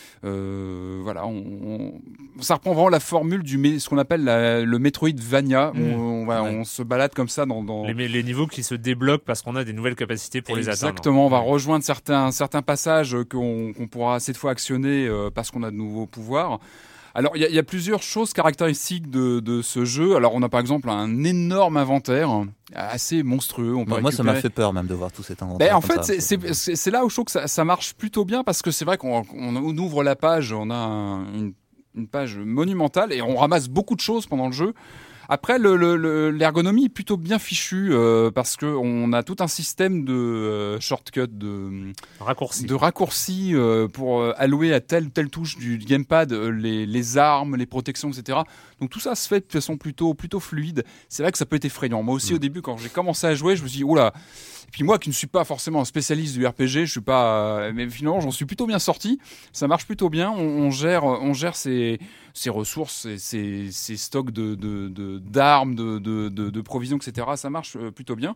ça reprend vraiment la formule ce qu'on appelle le Metroidvania. On se balade comme ça dans les niveaux qui se débloquent parce qu'on a des nouvelles capacités pour les atteindre. Exactement, on va rejoindre certains passages qu'on pourra cette fois actionner parce qu'on a de nouveaux pouvoirs. Alors, il y a plusieurs choses caractéristiques de ce jeu. Alors, on a par exemple un énorme inventaire assez monstrueux. Moi, ça m'a fait peur même de voir tout cet inventaire. En fait, c'est là où je trouve que ça marche plutôt bien parce que c'est vrai qu'on ouvre la page, on a une page monumentale et on ramasse beaucoup de choses pendant le jeu. Après, l'ergonomie est plutôt bien fichue parce que on a tout un système de shortcut, de raccourcis pour allouer à telle touche du gamepad les armes, les protections, etc. Donc tout ça se fait de façon plutôt fluide. C'est vrai que ça peut être effrayant. Moi aussi, au début, quand j'ai commencé à jouer, je me suis dit, oula. Et puis moi, qui ne suis pas forcément un spécialiste du RPG, je suis pas, mais finalement, j'en suis plutôt bien sorti. Ça marche plutôt bien. On gère ses ressources, ses stocks d'armes, de provisions, etc. Ça marche plutôt bien.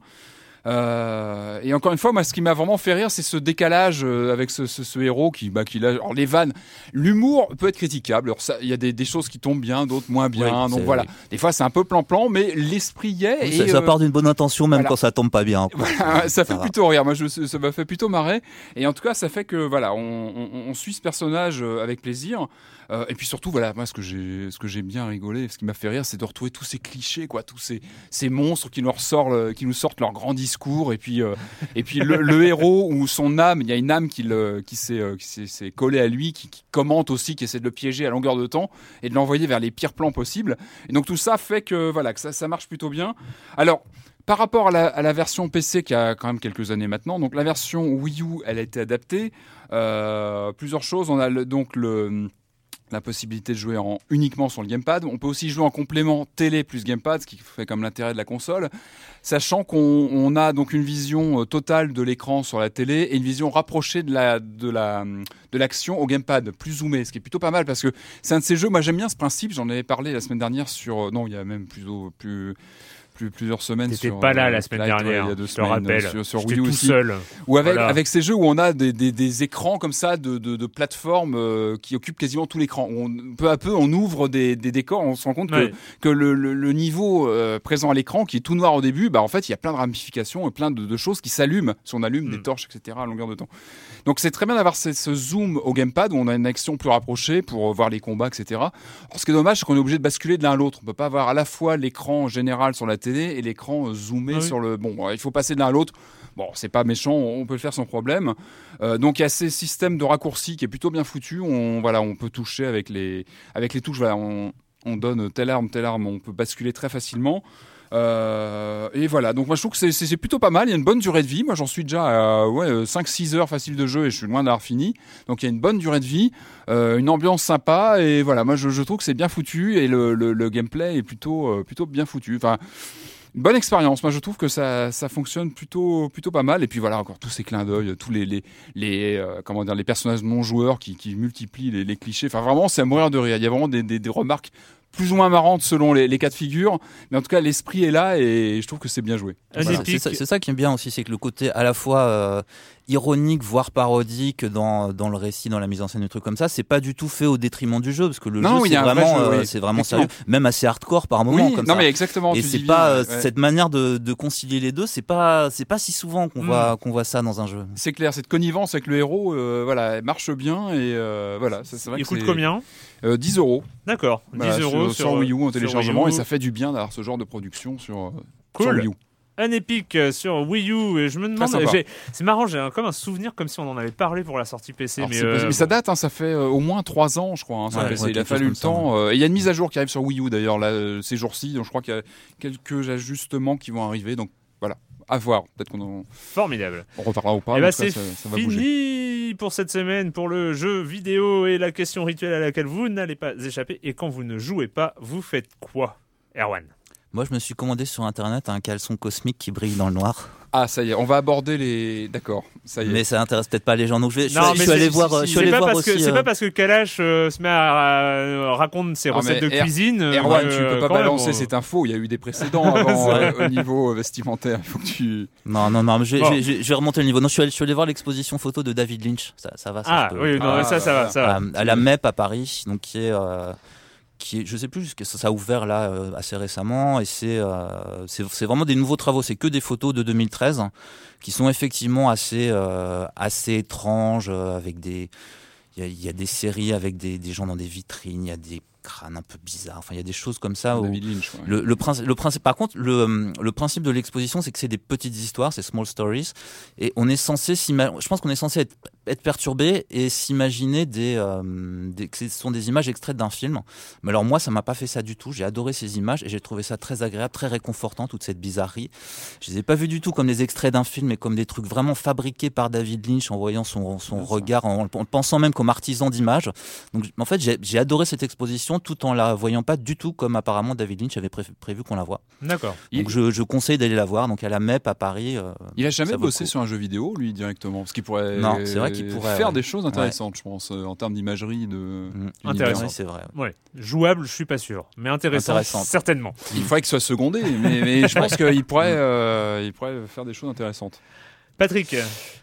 Et encore une fois, moi, ce qui m'a vraiment fait rire, c'est ce décalage avec ce héros qui alors les vannes, l'humour peut être critiquable. Alors ça, il y a des choses qui tombent bien, d'autres moins bien. Donc voilà, des fois c'est un peu plan-plan, mais l'esprit y est. Oui, ça part d'une bonne intention, même quand ça tombe pas bien. Voilà, ça fait plutôt rire. Moi, ça m'a fait plutôt marrer. Et en tout cas, ça fait que voilà, on suit ce personnage avec plaisir. Et puis surtout, voilà, moi, ce que j'ai bien rigolé, ce qui m'a fait rire, c'est de retrouver tous ces clichés, quoi, tous ces monstres qui nous sortent leur grand discours, et puis le héros ou son âme, il y a une âme qui s'est collée à lui, qui commente aussi, qui essaie de le piéger à longueur de temps et de l'envoyer vers les pires plans possibles. Et donc tout ça fait que voilà, que ça marche plutôt bien. Alors, par rapport à la version PC qui a quand même quelques années maintenant, donc la version Wii U, elle a été adaptée. Plusieurs choses, on a la possibilité de jouer uniquement sur le gamepad. On peut aussi jouer en complément télé plus gamepad, ce qui fait comme l'intérêt de la console, sachant qu'on a donc une vision totale de l'écran sur la télé et une vision rapprochée de l'action au gamepad, plus zoomée, ce qui est plutôt pas mal parce que c'est un de ces jeux, moi j'aime bien ce principe, j'en avais parlé la semaine dernière il y a même plusieurs semaines. T'étais pas là la semaine dernière, il y a 2 je te rappelle. Sur Wii U tout aussi. seul. Ou avec ces jeux où on a des écrans comme ça de plateformes qui occupent quasiment tout l'écran. Peu à peu, on ouvre des décors, on se rend compte que le niveau présent à l'écran, qui est tout noir au début, en fait, il y a plein de ramifications et plein de choses qui s'allument si on allume des torches, etc. à longueur de temps. Donc c'est très bien d'avoir ce zoom au gamepad où on a une action plus rapprochée pour voir les combats, etc. Alors, ce qui est dommage, c'est qu'on est obligé de basculer de l'un à l'autre. On peut pas avoir à la fois l'écran général sur la télé et l'écran zoomé sur le... Bon, il faut passer de l'un à l'autre. Bon, c'est pas méchant, on peut le faire sans problème. Donc il y a ces systèmes de raccourcis qui est plutôt bien foutu. On peut toucher avec les touches. Voilà, on donne telle arme, on peut basculer très facilement. Et voilà, donc moi je trouve que c'est plutôt pas mal. Il y a une bonne durée de vie. Moi j'en suis déjà à 5-6 heures facile de jeu et je suis loin d'avoir fini. Donc il y a une bonne durée de vie, une ambiance sympa et voilà, moi je trouve que c'est bien foutu et le gameplay est plutôt bien foutu. Enfin, une bonne expérience. Moi je trouve que ça fonctionne plutôt pas mal. Et puis voilà, encore tous ces clins d'œil, tous les personnages non joueurs qui multiplient les clichés. Enfin vraiment, c'est à mourir de rire. Il y a vraiment des remarques plus ou moins marrantes selon les cas de figure, mais en tout cas l'esprit est là et je trouve que c'est bien joué. Voilà, c'est ça qui est bien aussi, c'est que le côté à la fois ironique voire parodique dans le récit, dans la mise en scène, des trucs comme ça, c'est pas du tout fait au détriment du jeu, parce que le jeu c'est vraiment sérieux, même assez hardcore par moment comme ça. Mais exactement. Et c'est pas cette manière de concilier les deux, c'est pas si souvent qu'on voit ça dans un jeu. C'est clair, cette connivence avec le héros, voilà, elle marche bien et voilà. C'est vrai il coûte combien 10 €. D'accord, 10 € sur Wii U en téléchargement, et ça fait du bien d'avoir ce genre de production sur Wii U. Un Epic sur Wii U, et je me demande, c'est marrant, j'ai comme un souvenir comme si on en avait parlé pour la sortie PC. Alors, mais ça date, ça fait au moins 3 ans, je crois. Sur PC. Il a fallu le temps. Il y a une mise à jour qui arrive sur Wii U d'ailleurs là, ces jours-ci, donc je crois qu'il y a quelques ajustements qui vont arriver. Donc voilà, à voir. Peut-être Formidable. On reparlera ou pas. Et c'est ça va fini pour cette semaine pour le jeu vidéo et la question rituelle à laquelle vous n'allez pas échapper. Et quand vous ne jouez pas, vous faites quoi, Erwan? Moi, je me suis commandé sur Internet un caleçon cosmique qui brille dans le noir. Ah, ça y est, on va aborder les... D'accord, ça y est. Mais ça intéresse peut-être pas les gens. Donc je suis allé voir aussi... C'est pas parce que Kalash se met à raconte ses recettes de cuisine... Erwan, tu peux pas balancer cette info. Il y a eu des précédents avant au niveau vestimentaire. Il faut que tu... Non, je vais remonter le niveau. Non, je suis allé voir l'exposition photo de David Lynch. Ça va. Ça va. À la MEP à Paris, donc qui est, je sais plus, ça a ouvert là assez récemment, et c'est vraiment des nouveaux travaux. C'est que des photos de 2013 qui sont effectivement assez étranges, avec il y a des séries avec des gens dans des vitrines, il y a des crânes un peu bizarres, enfin il y a des choses comme ça. David Lynch, ouais. Le principe, par contre, le principe de l'exposition, c'est que c'est des petites histoires, c'est small stories, et on est censé je pense qu'on est censé être perturbé et s'imaginer que ce sont des images extraites d'un film. Mais alors moi, ça m'a pas fait ça du tout. J'ai adoré ces images et j'ai trouvé ça très agréable, très réconfortant, toute cette bizarrerie. Je les ai pas vus du tout comme des extraits d'un film, mais comme des trucs vraiment fabriqués par David Lynch, en voyant son regard, en pensant même comme artisan d'image. Donc en fait, j'ai adoré cette exposition tout en la voyant pas du tout comme apparemment David Lynch avait prévu qu'on la voie. D'accord. Donc je conseille d'aller la voir. Donc à la MEP à Paris. Il a jamais bossé sur un jeu vidéo, lui, directement, parce qu'il pourrait. Non, c'est vrai qu'il pourrait faire des choses intéressantes, je pense, en termes d'imagerie intéressant, c'est vrai. Ouais. Jouable, je suis pas sûr, mais intéressant. Certainement. Il faudrait qu'il soit secondé, mais je pense qu'il pourrait faire des choses intéressantes. Patrick.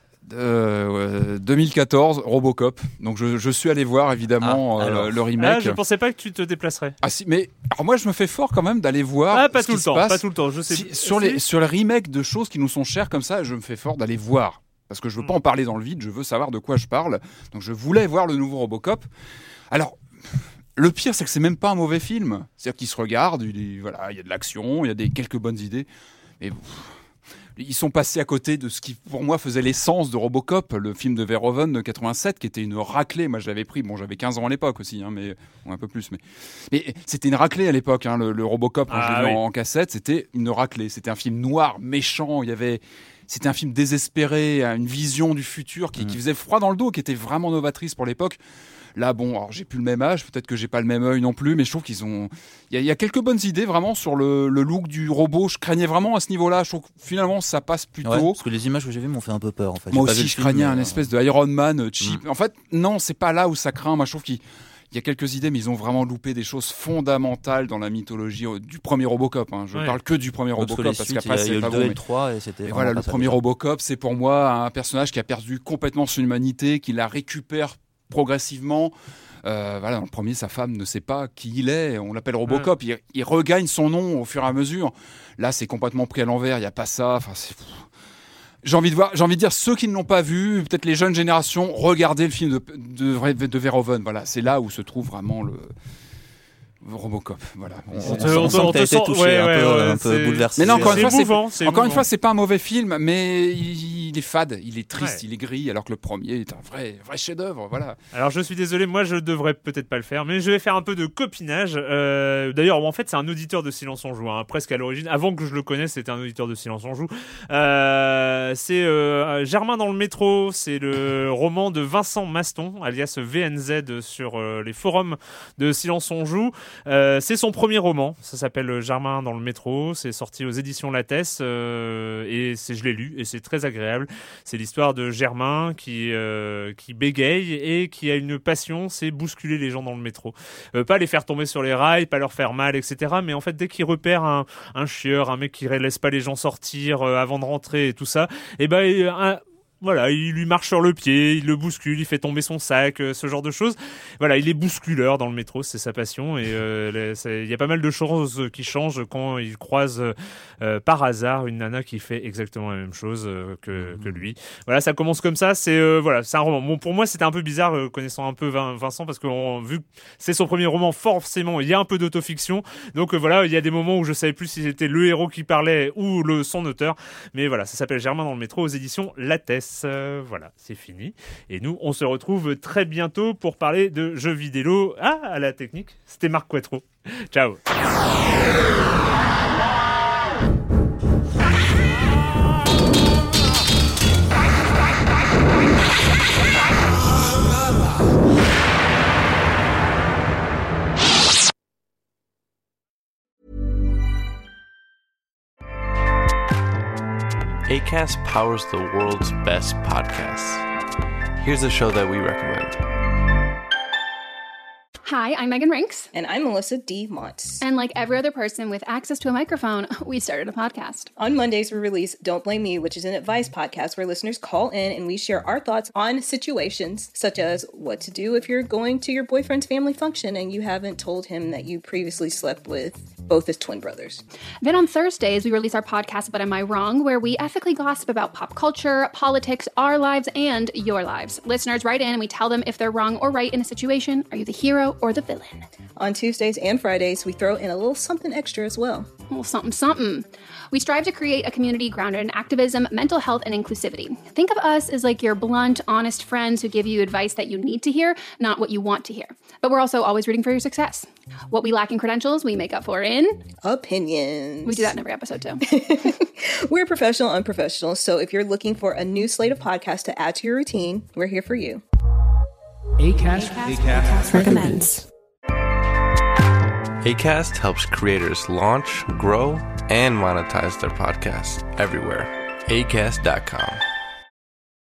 2014, Robocop. Donc je suis allé voir évidemment le remake. Je pensais pas que tu te déplacerais. Ah si, mais alors moi je me fais fort quand même d'aller voir. Pas tout le temps. Je sais. Sur les remakes de choses qui nous sont chères comme ça, je me fais fort d'aller voir. Parce que je veux pas en parler dans le vide, je veux savoir de quoi je parle. Donc je voulais voir le nouveau Robocop. Alors, le pire, c'est que c'est même pas un mauvais film. C'est-à-dire qu'il se regarde, il y a de l'action, il y a quelques bonnes idées. Mais ils sont passés à côté de ce qui, pour moi, faisait l'essence de Robocop, le film de Verhoeven de 87, qui était une raclée. Moi, je l'avais pris. Bon, j'avais 15 ans à l'époque aussi, mais un peu plus. Mais c'était une raclée à l'époque. Le Robocop, quand je l'ai vu en cassette, c'était une raclée. C'était un film noir, méchant. C'était un film désespéré, une vision du futur qui faisait froid dans le dos, qui était vraiment novatrice pour l'époque. Là, bon, alors j'ai plus le même âge, peut-être que j'ai pas le même œil non plus, mais je trouve qu'ils ont... Il y a quelques bonnes idées vraiment sur le look du robot. Je craignais vraiment à ce niveau-là. Je trouve que finalement ça passe plutôt. Ouais, parce que les images que j'ai vues m'ont fait un peu peur en fait. Moi aussi, je craignais un espèce de Iron Man cheap. En fait, non, c'est pas là où ça craint. Moi, je trouve qu'il y a quelques idées, mais ils ont vraiment loupé des choses fondamentales dans la mythologie du premier Robocop. Je parle que du premier Robocop, parce qu'après c'est pas bon. Il y a eu le 2 et le 3, et c'était... Et voilà, le premier Robocop, c'est pour moi un personnage qui a perdu complètement son humanité, qui la récupère progressivement. Dans le premier, sa femme ne sait pas qui il est. On l'appelle Robocop. Il regagne son nom au fur et à mesure. Là, c'est complètement pris à l'envers. Il n'y a pas ça. Enfin, j'ai envie de dire, ceux qui ne l'ont pas vu, peut-être les jeunes générations, regardez le film de Verhoeven. Voilà, c'est là où se trouve vraiment le Robocop. Voilà. On sent que t'as été touché, un peu bouleversé. Mais non, encore une fois, c'est pas un mauvais film, mais il est fade, il est triste, il est gris, alors que le premier est un vrai chef-d'œuvre. Voilà. Alors je suis désolé, moi je devrais peut-être pas le faire, mais je vais faire un peu de copinage. D'ailleurs, en fait, c'est un auditeur de Silence on Joue, presque à l'origine. Avant que je le connaisse, c'était un auditeur de Silence on Joue. C'est Germain dans le métro. C'est le roman de Vincent Maston, alias VNZ, sur les forums de Silence on Joue. C'est son premier roman, ça s'appelle Germain dans le métro, c'est sorti aux éditions Lattès et je l'ai lu et c'est très agréable. C'est l'histoire de Germain qui bégaye et qui a une passion, c'est bousculer les gens dans le métro. Pas les faire tomber sur les rails, pas leur faire mal, etc. Mais en fait, dès qu'il repère un chieur, un mec qui laisse pas les gens sortir avant de rentrer et tout ça, et voilà, il lui marche sur le pied, il le bouscule, il fait tomber son sac, ce genre de choses. Voilà, il est bousculeur dans le métro, c'est sa passion. Et il y a pas mal de choses qui changent quand il croise par hasard une nana qui fait exactement la même chose que lui. Voilà, ça commence comme ça. C'est un roman. Bon, pour moi, c'était un peu bizarre connaissant un peu Vincent parce que vu que c'est son premier roman, forcément, il y a un peu d'autofiction. Donc voilà, il y a des moments où je savais plus si c'était le héros qui parlait ou son auteur. Mais voilà, ça s'appelle Germain dans le métro aux éditions Lattès. Voilà, c'est fini. Et nous, on se retrouve très bientôt pour parler de jeux vidéo. À la technique, c'était Marc Quattro. Ciao. Acast powers the world's best podcasts. Here's a show that we recommend. Hi, I'm Megan Rinks. And I'm Melissa D. Montz. And like every other person with access to a microphone, we started a podcast. On Mondays, we release Don't Blame Me, which is an advice podcast where listeners call in and we share our thoughts on situations such as what to do if you're going to your boyfriend's family function and you haven't told him that you previously slept with both his twin brothers. Then on Thursdays, we release our podcast, But Am I Wrong?, where we ethically gossip about pop culture, politics, our lives, and your lives. Listeners write in and we tell them if they're wrong or right in a situation. Are you the hero or the villain? On Tuesdays and Fridays, we throw in a little something extra as well. A little something. We strive to create a community grounded in activism, mental health, and inclusivity. Think of us as like your blunt, honest friends who give you advice that you need to hear, not what you want to hear. But we're also always rooting for your success. What we lack in credentials, we make up for in opinions. We do that in every episode too. We're professional, unprofessional. So if you're looking for a new slate of podcasts to add to your routine, we're here for you. Acast recommends. Acast helps creators launch, grow, and monetize their podcasts everywhere. Acast.com.